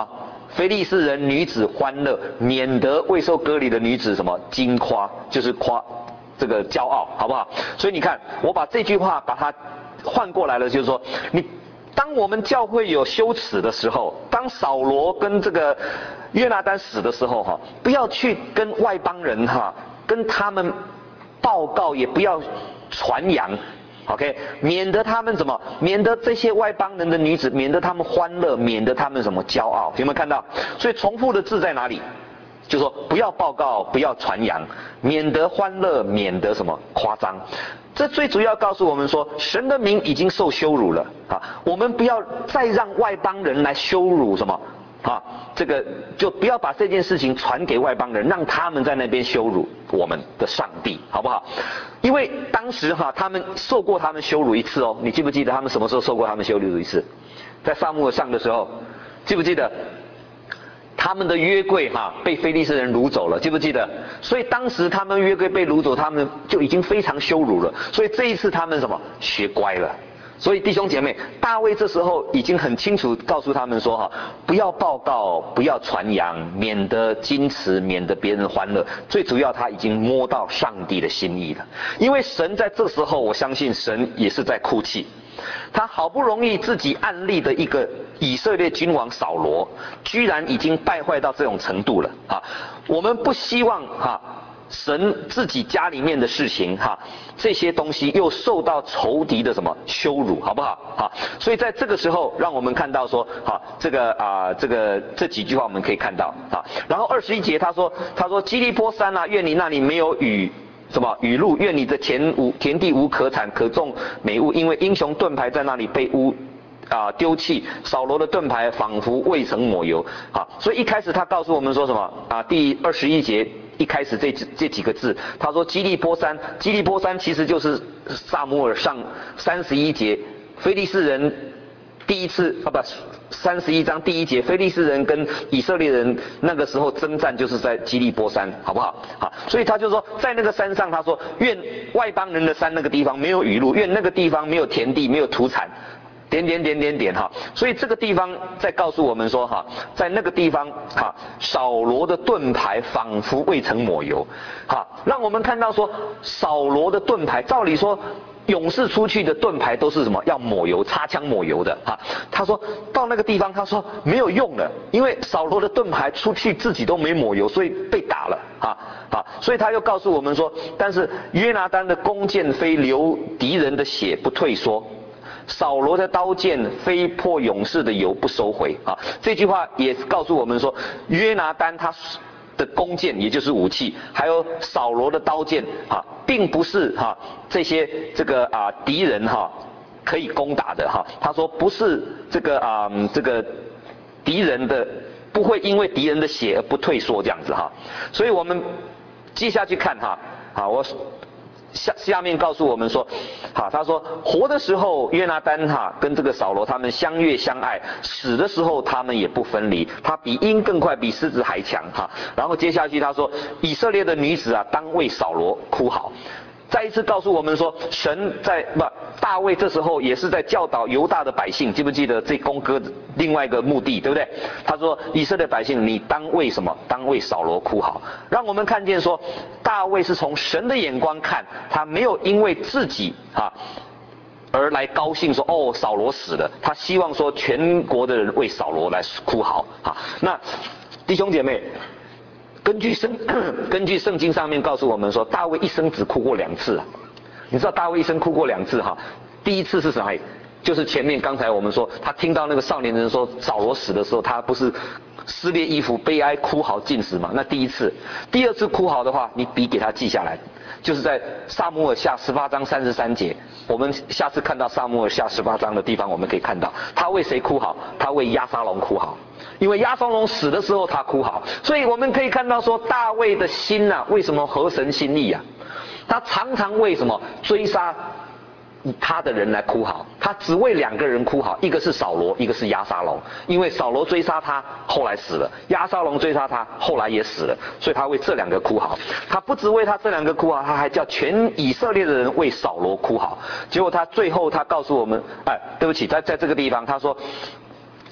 非利士人女子欢乐，免得未受割礼的女子什么矜夸，就是夸这个骄傲，好不好？所以你看，我把这句话把它换过来了，就是说，你当我们教会有羞耻的时候，当扫罗跟这个约拿单死的时候哈，不要去跟外邦人哈，跟他们报告，也不要传扬。OK， 免得他们怎么？免得这些外邦人的女子，免得他们欢乐，免得他们什么骄傲？有没有看到？所以重复的字在哪里？就说不要报告，不要传扬，免得欢乐，免得什么夸张。这最主要告诉我们说，神的名已经受羞辱了啊！我们不要再让外邦人来羞辱什么啊？这个就不要把这件事情传给外邦人，让他们在那边羞辱我们的上帝，好不好？因为当时哈，他们受过他们羞辱一次哦，你记不记得他们什么时候受过他们羞辱一次？在撒母耳上的时候，记不记得？他们的约柜哈被非利士人掳走了，记不记得？所以当时他们约柜被掳走，他们就已经非常羞辱了。所以这一次他们什么学乖了。所以弟兄姐妹，大卫这时候已经很清楚告诉他们说哈，不要报告，不要传扬，免得矜持，免得别人欢乐。最主要他已经摸到上帝的心意了，因为神在这时候，我相信神也是在哭泣。他好不容易自己暗立的一个以色列君王扫罗，居然已经败坏到这种程度了啊！我们不希望哈。神自己家里面的事情哈，这些东西又受到仇敌的什么羞辱，好不好？好，所以在这个时候，让我们看到说，好，这个啊、呃，这个这几句话我们可以看到啊。然后二十一节他说，他说基利波山啊，愿你那里没有雨。什么雨露？愿你的田无田地无可产可种美物，因为英雄盾牌在那里被污啊丢弃，扫罗的盾牌仿佛未曾抹油。好，所以一开始他告诉我们说什么啊？第二十一节一开始这这几个字，他说基利波山，基利波山其实就是撒母耳上三十一节，非利士人第一次啊不。三十一章第一节，非利士人跟以色列人那个时候征战，就是在基利波山，好不好？好，所以他就说，在那个山上，他说，愿外邦人的山那个地方没有雨露，愿那个地方没有田地，没有土产，点点点点点哈。所以这个地方在告诉我们说哈，在那个地方哈，扫罗的盾牌仿佛未曾抹油，哈，让我们看到说，扫罗的盾牌，照理说。勇士出去的盾牌都是什么？要抹油、擦枪抹油的哈。他说到那个地方，他说没有用了，因为扫罗的盾牌出去自己都没抹油，所以被打了啊啊！所以他又告诉我们说，但是约拿单的弓箭非流敌人的血不退缩，扫罗的刀剑非破勇士的油不收回啊。这句话也告诉我们说，约拿单他的弓箭，也就是武器，还有扫罗的刀剑啊，并不是哈、啊、这些这个啊敌人哈、啊、可以攻打的哈、啊。他说不是这个啊这个敌人的不会因为敌人的血而不退缩这样子哈、啊。所以我们接下去看哈啊我。下下面告诉我们说，好，他说活的时候约拿单哈跟这个扫罗他们相悦相爱，死的时候他们也不分离，他比鹰更快，比狮子还强哈。然后接下去他说，以色列的女子啊，当为扫罗哭嚎。再一次告诉我们说，神在不大卫这时候也是在教导犹大的百姓，记不记得这弓歌另外一个目的，对不对？他说以色列百姓，你当为什么？当为扫罗哭嚎。让我们看见说，大卫是从神的眼光看，他没有因为自己啊而来高兴说哦扫罗死了，他希望说全国的人为扫罗来哭嚎啊。那弟兄姐妹。根据圣根据圣经上面告诉我们说，大卫一生只哭过两次啊。你知道大卫一生哭过两次哈？第一次是什么？就是前面刚才我们说，他听到那个少年人说扫罗死的时候，他不是撕裂衣服、悲哀、哭嚎、尽食嘛？那第一次。第二次哭嚎的话，你笔给他记下来，就是在撒母耳下十八章三十三节。我们下次看到撒母耳下十八章的地方，我们可以看到他为谁哭嚎？他为押沙龙哭嚎。因为押沙龙死的时候他哭嚎，所以我们可以看到说大卫的心啊，为什么合神心意啊？他常常为什么追杀他的人来哭嚎？他只为两个人哭嚎，一个是扫罗，一个是押沙龙。因为扫罗追杀他，后来死了；押沙龙追杀他，后来也死了。所以他为这两个哭嚎。他不只为他这两个哭嚎，他还叫全以色列的人为扫罗哭嚎。结果他最后他告诉我们，哎，对不起，在在这个地方他说。他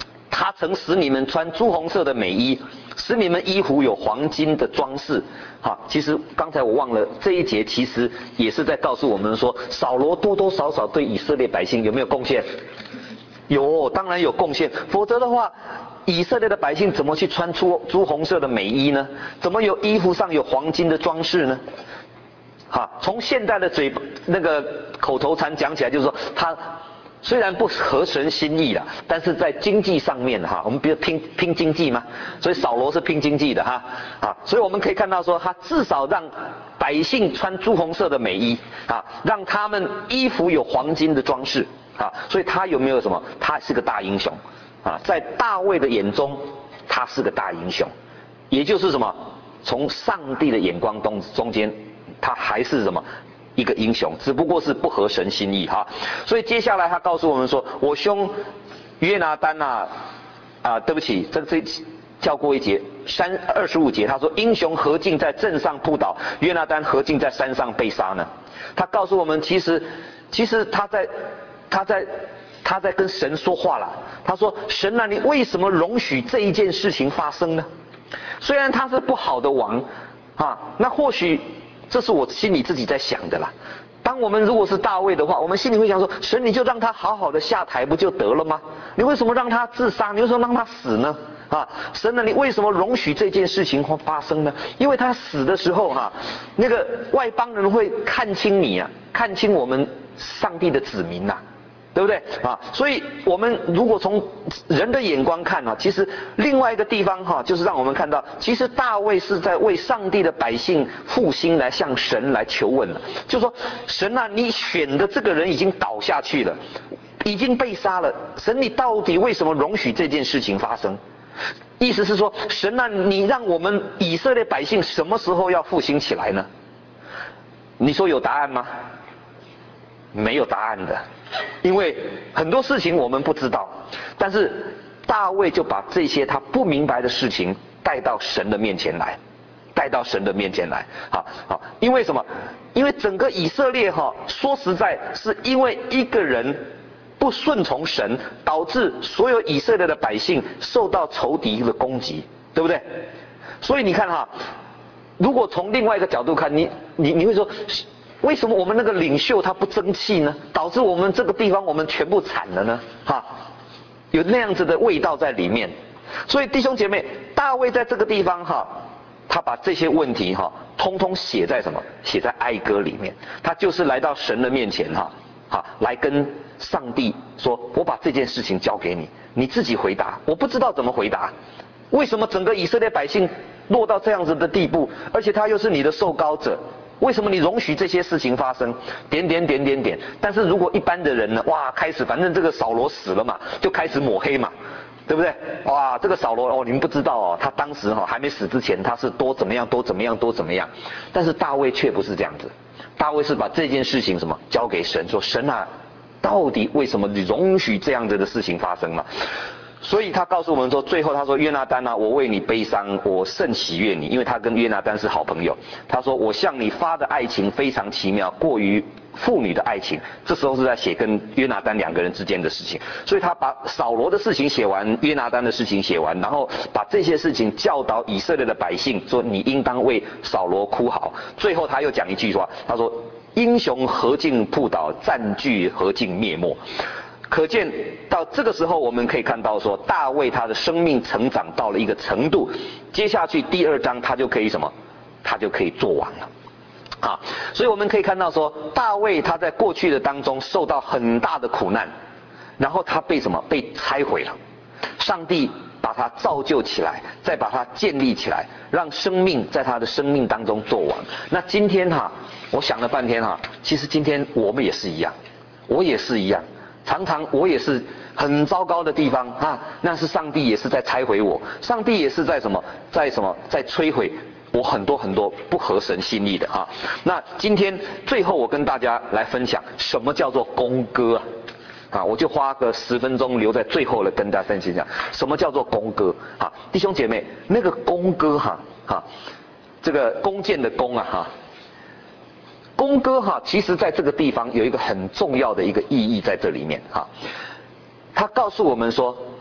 他曾使你们穿朱红色的美衣，使你们衣服有黄金的装饰。好，其实刚才我忘了这一节，其实也是在告诉我们说，扫罗多多少少对以色列百姓有没有贡献？有，当然有贡献，否则的话，以色列的百姓怎么去穿出朱红色的美衣呢？怎么有衣服上有黄金的装饰呢？哈，从现代的嘴那个口头禅讲起来，就是说他虽然不合神心意啦，但是在经济上面哈，我们比如拼拼经济嘛，所以扫罗是拼经济的哈啊，所以我们可以看到说，他至少让百姓穿朱红色的美衣啊，让他们衣服有黄金的装饰啊，所以他有没有什么？他是个大英雄啊，在大卫的眼中，他是个大英雄，也就是什么？从上帝的眼光中中间，他还是什么？一个英雄，只不过是不合神心意哈。所以接下来他告诉我们说，我兄约拿单呐，啊，对不起，这这跳过一节，三二十五节，他说英雄何竟在镇上扑倒，约拿单何竟在山上被杀呢？他告诉我们，其实其实他在他在他在跟神说话了。他说，神啊，你为什么容许这一件事情发生呢？虽然他是不好的王啊，那或许。这是我心里自己在想的啦。当我们如果是大卫的话，我们心里会想说：神，你就让他好好的下台不就得了吗？你为什么让他自杀？你为什么让他死呢？啊，神啊，你为什么容许这件事情发生呢？因为他死的时候哈、啊，那个外邦人会看清你啊，看清我们上帝的子民呐、啊。对不对啊？所以我们如果从人的眼光看啊，其实另外一个地方哈、啊，就是让我们看到，其实大卫是在为上帝的百姓复兴来向神来求问了。就说神啊，你选的这个人已经倒下去了，已经被杀了，神你到底为什么容许这件事情发生？意思是说，神啊，你让我们以色列百姓什么时候要复兴起来呢？你说有答案吗？没有答案的。因为很多事情我们不知道，但是大卫就把这些他不明白的事情带到神的面前来，带到神的面前来。好，好，因为什么？因为整个以色列哈，说实在是因为一个人不顺从神，导致所有以色列的百姓受到仇敌的攻击，对不对？所以你看哈，如果从另外一个角度看，你你你会说。为什么我们那个领袖他不争气呢？导致我们这个地方我们全部惨了呢？哈，有那样子的味道在里面。所以弟兄姐妹，大卫在这个地方哈，他把这些问题哈，通通写在什么？写在哀歌里面。他就是来到神的面前哈，哈，来跟上帝说：我把这件事情交给你，你自己回答。我不知道怎么回答。为什么整个以色列百姓落到这样子的地步？而且他又是你的受膏者。为什么你容许这些事情发生？点点点点点。但是如果一般的人呢？哇，开始反正这个扫罗死了嘛，就开始抹黑嘛，对不对？哇，这个扫罗哦，你们不知道哦，他当时哈、哦、还没死之前，他是多怎么样，多怎么样，多怎么样。但是大卫却不是这样子，大卫是把这件事情什么交给神，说神啊，到底为什么你容许这样子的事情发生了？所以他告诉我们说，最后他说约拿单啊，我为你悲伤，我甚喜悦你，因为他跟约拿单是好朋友。他说我向你发的爱情非常奇妙，过于妇女的爱情。这时候是在写跟约拿单两个人之间的事情，所以他把扫罗的事情写完，约拿单的事情写完，然后把这些事情教导以色列的百姓，说你应当为扫罗哭嚎。最后他又讲一句话，他说英雄何竟扑倒，战具何竟灭没。可见到这个时候，我们可以看到说，大卫他的生命成长到了一个程度，接下去第二章他就可以什么？他就可以做王了。啊，所以我们可以看到说，大卫他在过去的当中受到很大的苦难，然后他被什么？被拆毁了。上帝把他造就起来，再把他建立起来，让生命在他的生命当中做王。那今天哈，我想了半天哈，其实今天我们也是一样，我也是一样。常常我也是很糟糕的地方啊，那是上帝也是在拆毁我，上帝也是在什么，在什么，在摧毁我很多很多不合神心意的哈。那今天最后我跟大家来分享什么叫做弓歌啊，啊，我就花个十分钟留在最后来跟大家分享讲什么叫做弓歌啊，弟兄姐妹，那个弓歌哈哈，这个弓箭的弓啊哈。弓歌哈，其实在这个地方有一个很重要的一个意义在这里面哈。他告诉我们说，哈，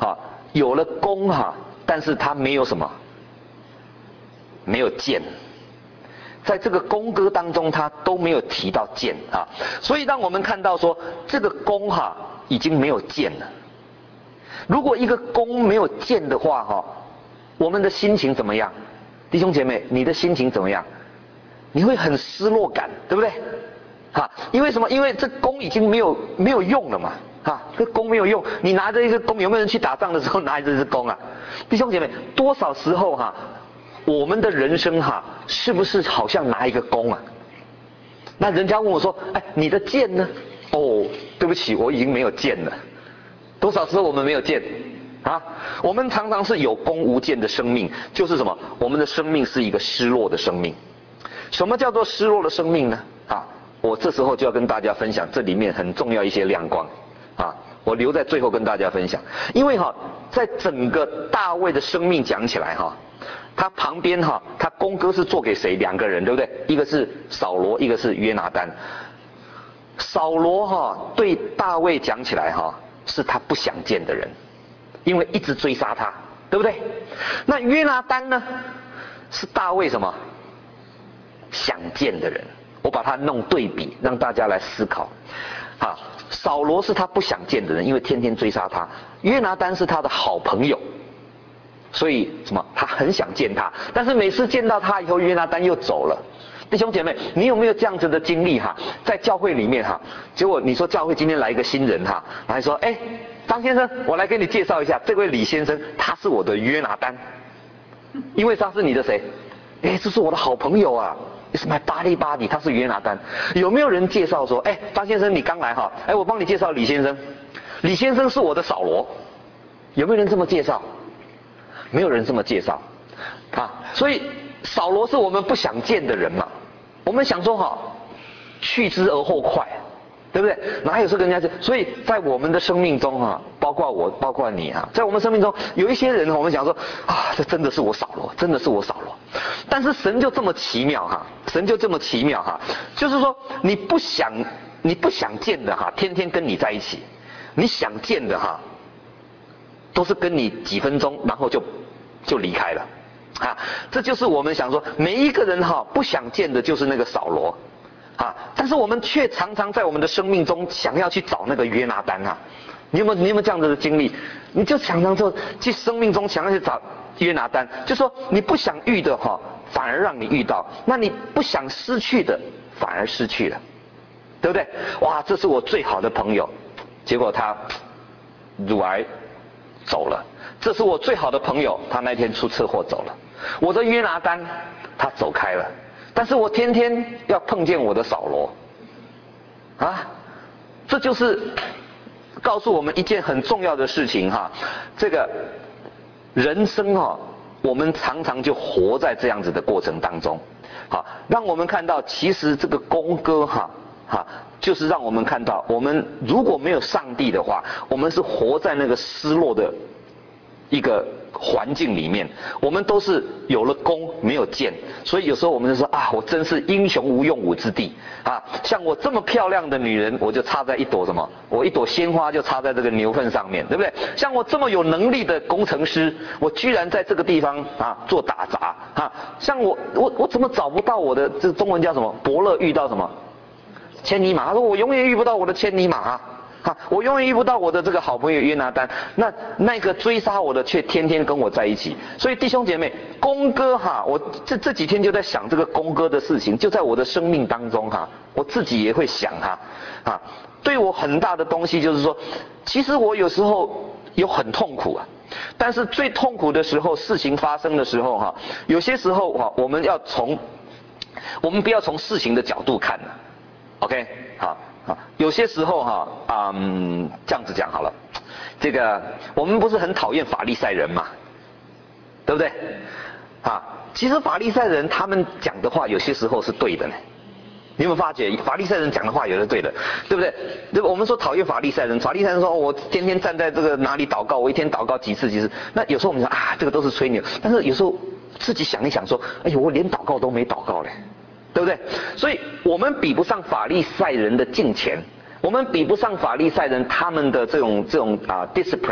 有了弓哈，但是他没有什么，没有箭。在这个弓歌当中，他都没有提到箭啊，所以让我们看到说，这个弓哈已经没有箭了。如果一个弓没有箭的话哈，我们的心情怎么样？弟兄姐妹，你的心情怎么样？你会很失落感，对不对？哈，因为什么？因为这弓已经没有没有用了嘛，哈，这弓没有用，你拿着一个弓，有没有人去打仗的时候拿着这支弓啊？弟兄姐妹，多少时候哈，我们的人生哈，是不是好像拿一个弓啊？那人家问我说，哎，你的箭呢？哦，对不起，我已经没有箭了。多少时候我们没有箭？啊，我们常常是有弓无箭的生命，就是什么？我们的生命是一个失落的生命。什么叫做失落的生命呢？啊，我这时候就要跟大家分享这里面很重要一些亮光。啊，我留在最后跟大家分享。因为哈，在整个大卫的生命讲起来哈，他旁边哈，他弓歌是做给谁？两个人，对不对？一个是扫罗，一个是约拿单。扫罗哈对大卫讲起来哈，是他不想见的人。因为一直追杀他，对不对？那约拿单呢？是大卫什么？想见的人。我把它弄对比，让大家来思考。啊，扫罗是他不想见的人，因为天天追杀他。约拿单是他的好朋友，所以什么？他很想见他，但是每次见到他以后，约拿单又走了。弟兄姐妹，你有没有这样子的经历哈？在教会里面哈，结果你说教会今天来一个新人哈，来说，哎，张先生，我来给你介绍一下，这位李先生，他是我的约拿单，因为他是你的谁？哎，这是我的好朋友啊 ，It's my buddy buddy， 他是约拿单。有没有人介绍说，哎，张先生你刚来哈，哎，我帮你介绍李先生，李先生是我的扫罗，有没有人这么介绍？没有人这么介绍，啊，所以扫罗是我们不想见的人嘛。我们想说哈，去之而后快，对不对？哪有这个人家这？所以在我们的生命中哈，包括我，包括你哈，在我们生命中有一些人，我们想说啊，这真的是我扫罗，真的是我扫罗。但是神就这么奇妙哈，神就这么奇妙哈，就是说你不想你不想见的哈，天天跟你在一起；你想见的哈，都是跟你几分钟，然后就就离开了。啊，这就是我们想说，每一个人哈不想见的就是那个扫罗，啊，但是我们却常常在我们的生命中想要去找那个约拿单啊。你有没有你有没有这样子的经历？你就常常就去生命中想要去找约拿单，就说你不想遇的哈，反而让你遇到；那你不想失去的，反而失去了，对不对？哇，这是我最好的朋友，结果他乳癌走了。这是我最好的朋友，他那天出车祸走了。我的约拿单，他走开了。但是我天天要碰见我的扫罗，啊，这就是告诉我们一件很重要的事情哈。这个人生哈，我们常常就活在这样子的过程当中，好，让我们看到其实这个弓歌哈，哈，就是让我们看到，我们如果没有上帝的话，我们是活在那个失落的一个环境里面，我们都是有了弓没有箭，所以有时候我们就说啊，我真是英雄无用武之地啊！像我这么漂亮的女人，我就插在一朵什么？我一朵鲜花就插在这个牛粪上面，对不对？像我这么有能力的工程师，我居然在这个地方啊做打杂啊！像我我我怎么找不到我的这中文叫什么？伯乐遇到什么？千里马。他说我永远遇不到我的千里马啊！哈，我永远遇不到我的这个好朋友约拿单，那那个追杀我的却天天跟我在一起。所以弟兄姐妹，弓歌哈，我这这几天就在想这个弓歌的事情，就在我的生命当中哈，我自己也会想哈，啊，对我很大的东西就是说，其实我有时候有很痛苦啊，但是最痛苦的时候，事情发生的时候哈，有些时候哈，我们要从，我们不要从事情的角度看了 ，OK， 好。有些时候哈，嗯，这样子讲好了，这个我们不是很讨厌法利赛人嘛，对不对？啊，其实法利赛人他们讲的话有些时候是对的呢。你有没有发觉法利赛人讲的话有的对的，对不对？对吧？我们说讨厌法利赛人，法利赛人说、哦、我天天站在这个哪里祷告，我一天祷告几次几次。那有时候我们说啊，这个都是吹牛，但是有时候自己想一想说，哎呦，我连祷告都没祷告嘞。对不对？所以我们比不上法利赛人的敬虔，我们比不上法利赛人他们的这种这种啊 discipline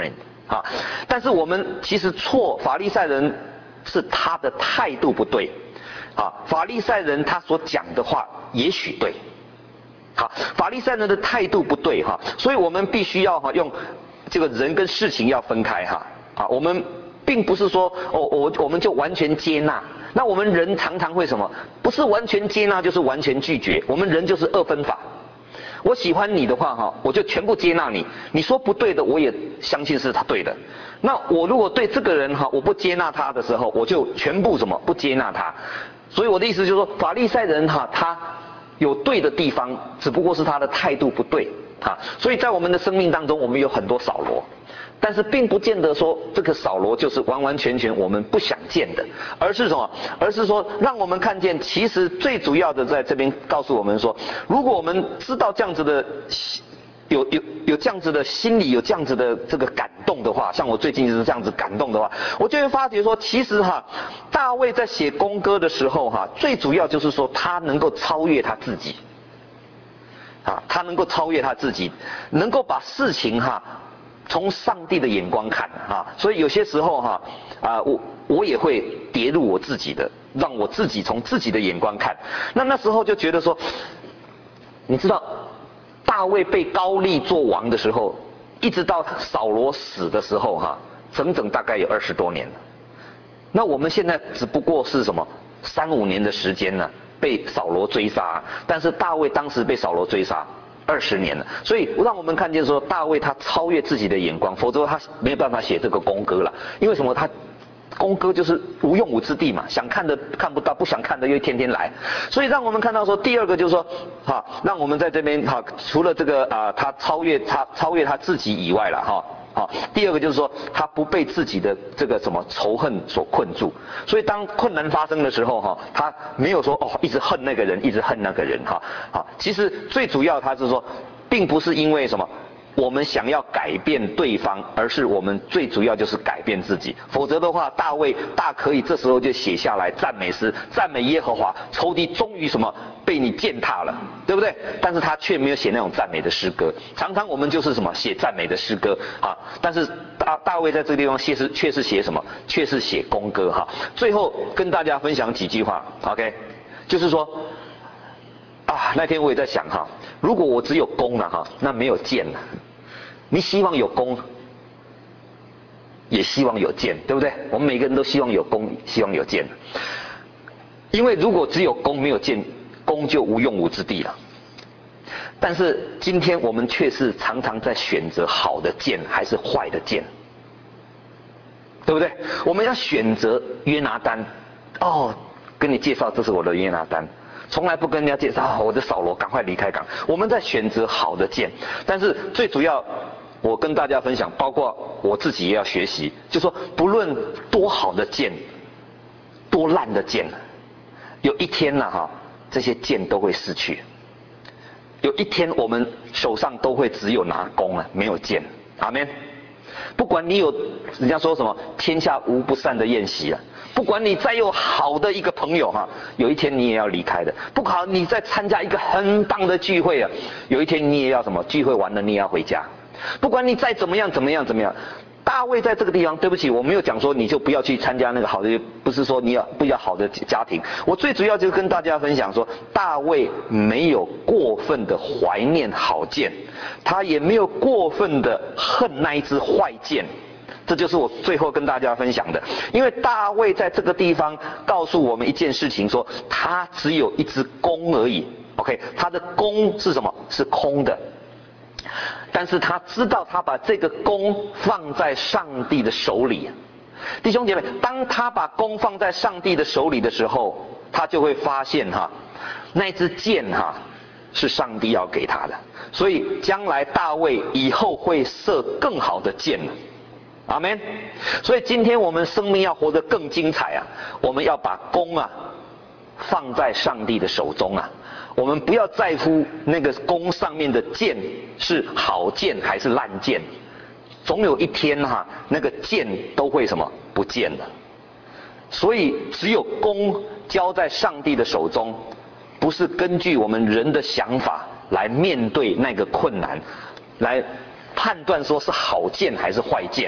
啊，但是我们其实错，法利赛人是他的态度不对，啊，法利赛人他所讲的话也许对，好，法利赛人的态度不对哈，所以我们必须要哈用这个人跟事情要分开哈，啊，我们并不是说哦我我们就完全接纳，那我们人常常会什么？不是完全接纳就是完全拒绝，我们人就是二分法。我喜欢你的话哈，我就全部接纳你。你说不对的，我也相信是他对的。那我如果对这个人哈，我不接纳他的时候，我就全部什么不接纳他。所以我的意思就是说，法利赛人哈，他有对的地方，只不过是他的态度不对啊。所以在我们的生命当中，我们有很多扫罗。但是并不见得说这个扫罗就是完完全全我们不想见的，而是什么？而是说让我们看见，其实最主要的在这边告诉我们说，如果我们知道这样子的，有有有这样子的心理，有这样子的这个感动的话，像我最近是这样子感动的话，我就会发觉说，其实哈，大卫在写弓歌的时候哈，最主要就是说他能够超越他自己，啊，他能够超越他自己，能够把事情哈。从上帝的眼光看啊，所以有些时候哈啊，我我也会跌入我自己的，让我自己从自己的眼光看。那那时候就觉得说，你知道，大卫被高利做王的时候，一直到扫罗死的时候哈，整整大概有二十多年了。那我们现在只不过是什么三五年的时间呢，被扫罗追杀，但是大卫当时被扫罗追杀。二十年了，所以让我们看见说，大卫他超越自己的眼光，否则他没有办法写这个弓歌了。因为什么？他弓歌就是无用武之地嘛，想看的看不到，不想看的又天天来。所以让我们看到说，第二个就是说，哈，让我们在这边哈，除了这个啊，他超越他超越他自己以外了哈。好，第二个就是说，他不被自己的这个什么仇恨所困住，所以当困难发生的时候，哈，他没有说哦，一直恨那个人，一直恨那个人，哈，好，其实最主要他是说，并不是因为什么，我们想要改变对方，而是我们最主要就是改变自己，否则的话，大卫大可以这时候就写下来赞美诗，赞美耶和华，仇敌终于什么被你践踏了，对不对？但是他却没有写那种赞美的诗歌。常常我们就是什么写赞美的诗歌啊，但是大大卫在这个地方却是却是写什么？却是写弓歌哈。最后跟大家分享几句话 ，OK， 就是说啊，那天我也在想哈，如果我只有弓了哈，那没有箭了。你希望有弓，也希望有箭，对不对？我们每个人都希望有弓，希望有箭。因为如果只有弓没有箭，弓就无用武之地了。但是今天我们却是常常在选择好的箭还是坏的箭，对不对？我们要选择约拿单，哦，跟你介绍这是我的约拿单。从来不跟人家介绍、哦、我的扫罗赶快离开港。我们在选择好的箭，但是最主要我跟大家分享，包括我自己也要学习，就说不论多好的箭，多烂的箭，有一天呢、啊、哈，这些箭都会逝去。有一天我们手上都会只有拿弓了，没有箭。阿们。不管你有人家说什么天下无不散的宴席啊，不管你再有好的一个朋友哈，有一天你也要离开的。不好，你再参加一个很棒的聚会啊，有一天你也要什么？聚会完了你也要回家。不管你再怎么样怎么样怎么样，大卫在这个地方，对不起，我没有讲说你就不要去参加那个好的，不是说你要不要好的家庭。我最主要就是跟大家分享说，大卫没有过分的怀念好箭，他也没有过分的恨那一支坏箭。这就是我最后跟大家分享的，因为大卫在这个地方告诉我们一件事情，说他只有一支弓而已 ，OK， 他的弓是什么？是空的，但是他知道他把这个弓放在上帝的手里。弟兄姐妹，当他把弓放在上帝的手里的时候，他就会发现哈，那支箭哈是上帝要给他的，所以将来大卫以后会射更好的箭了。阿们。所以今天我们生命要活得更精彩啊！我们要把弓啊放在上帝的手中啊！我们不要在乎那个弓上面的箭是好箭还是烂箭，总有一天哈、啊，那个箭都会什么不见了。所以只有弓交在上帝的手中，不是根据我们人的想法来面对那个困难，来判断说是好箭还是坏箭。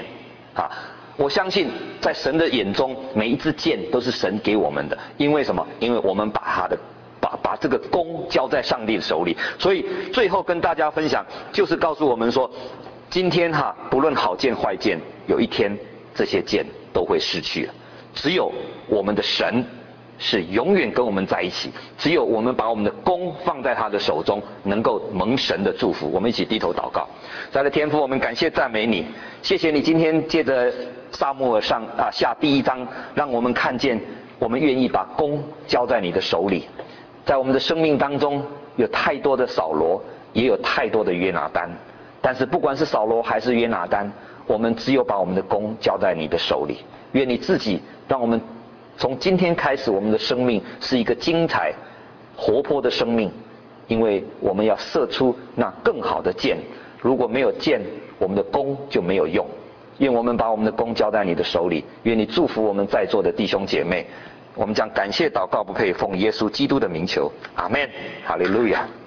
啊。我相信在神的眼中，每一支箭都是神给我们的，因为什么？因为我们把他的把把这个弓交在上帝的手里。所以最后跟大家分享，就是告诉我们说，今天哈，不论好箭坏箭，有一天这些箭都会失去了。只有我们的神是永远跟我们在一起，只有我们把我们的弓放在他的手中，能够蒙神的祝福。我们一起低头祷告。在的天父，我们感谢赞美你，谢谢你今天借着撒母耳上啊下第一章，让我们看见我们愿意把弓交在你的手里。在我们的生命当中，有太多的扫罗，也有太多的约拿单，但是不管是扫罗还是约拿单，我们只有把我们的弓交在你的手里。愿你自己让我们从今天开始，我们的生命是一个精彩活泼的生命，因为我们要射出那更好的箭。如果没有箭，我们的弓就没有用。愿我们把我们的弓交在你的手里，愿你祝福我们在座的弟兄姐妹。我们将感谢祷告不配奉耶稣基督的名求，阿们，哈利路亚。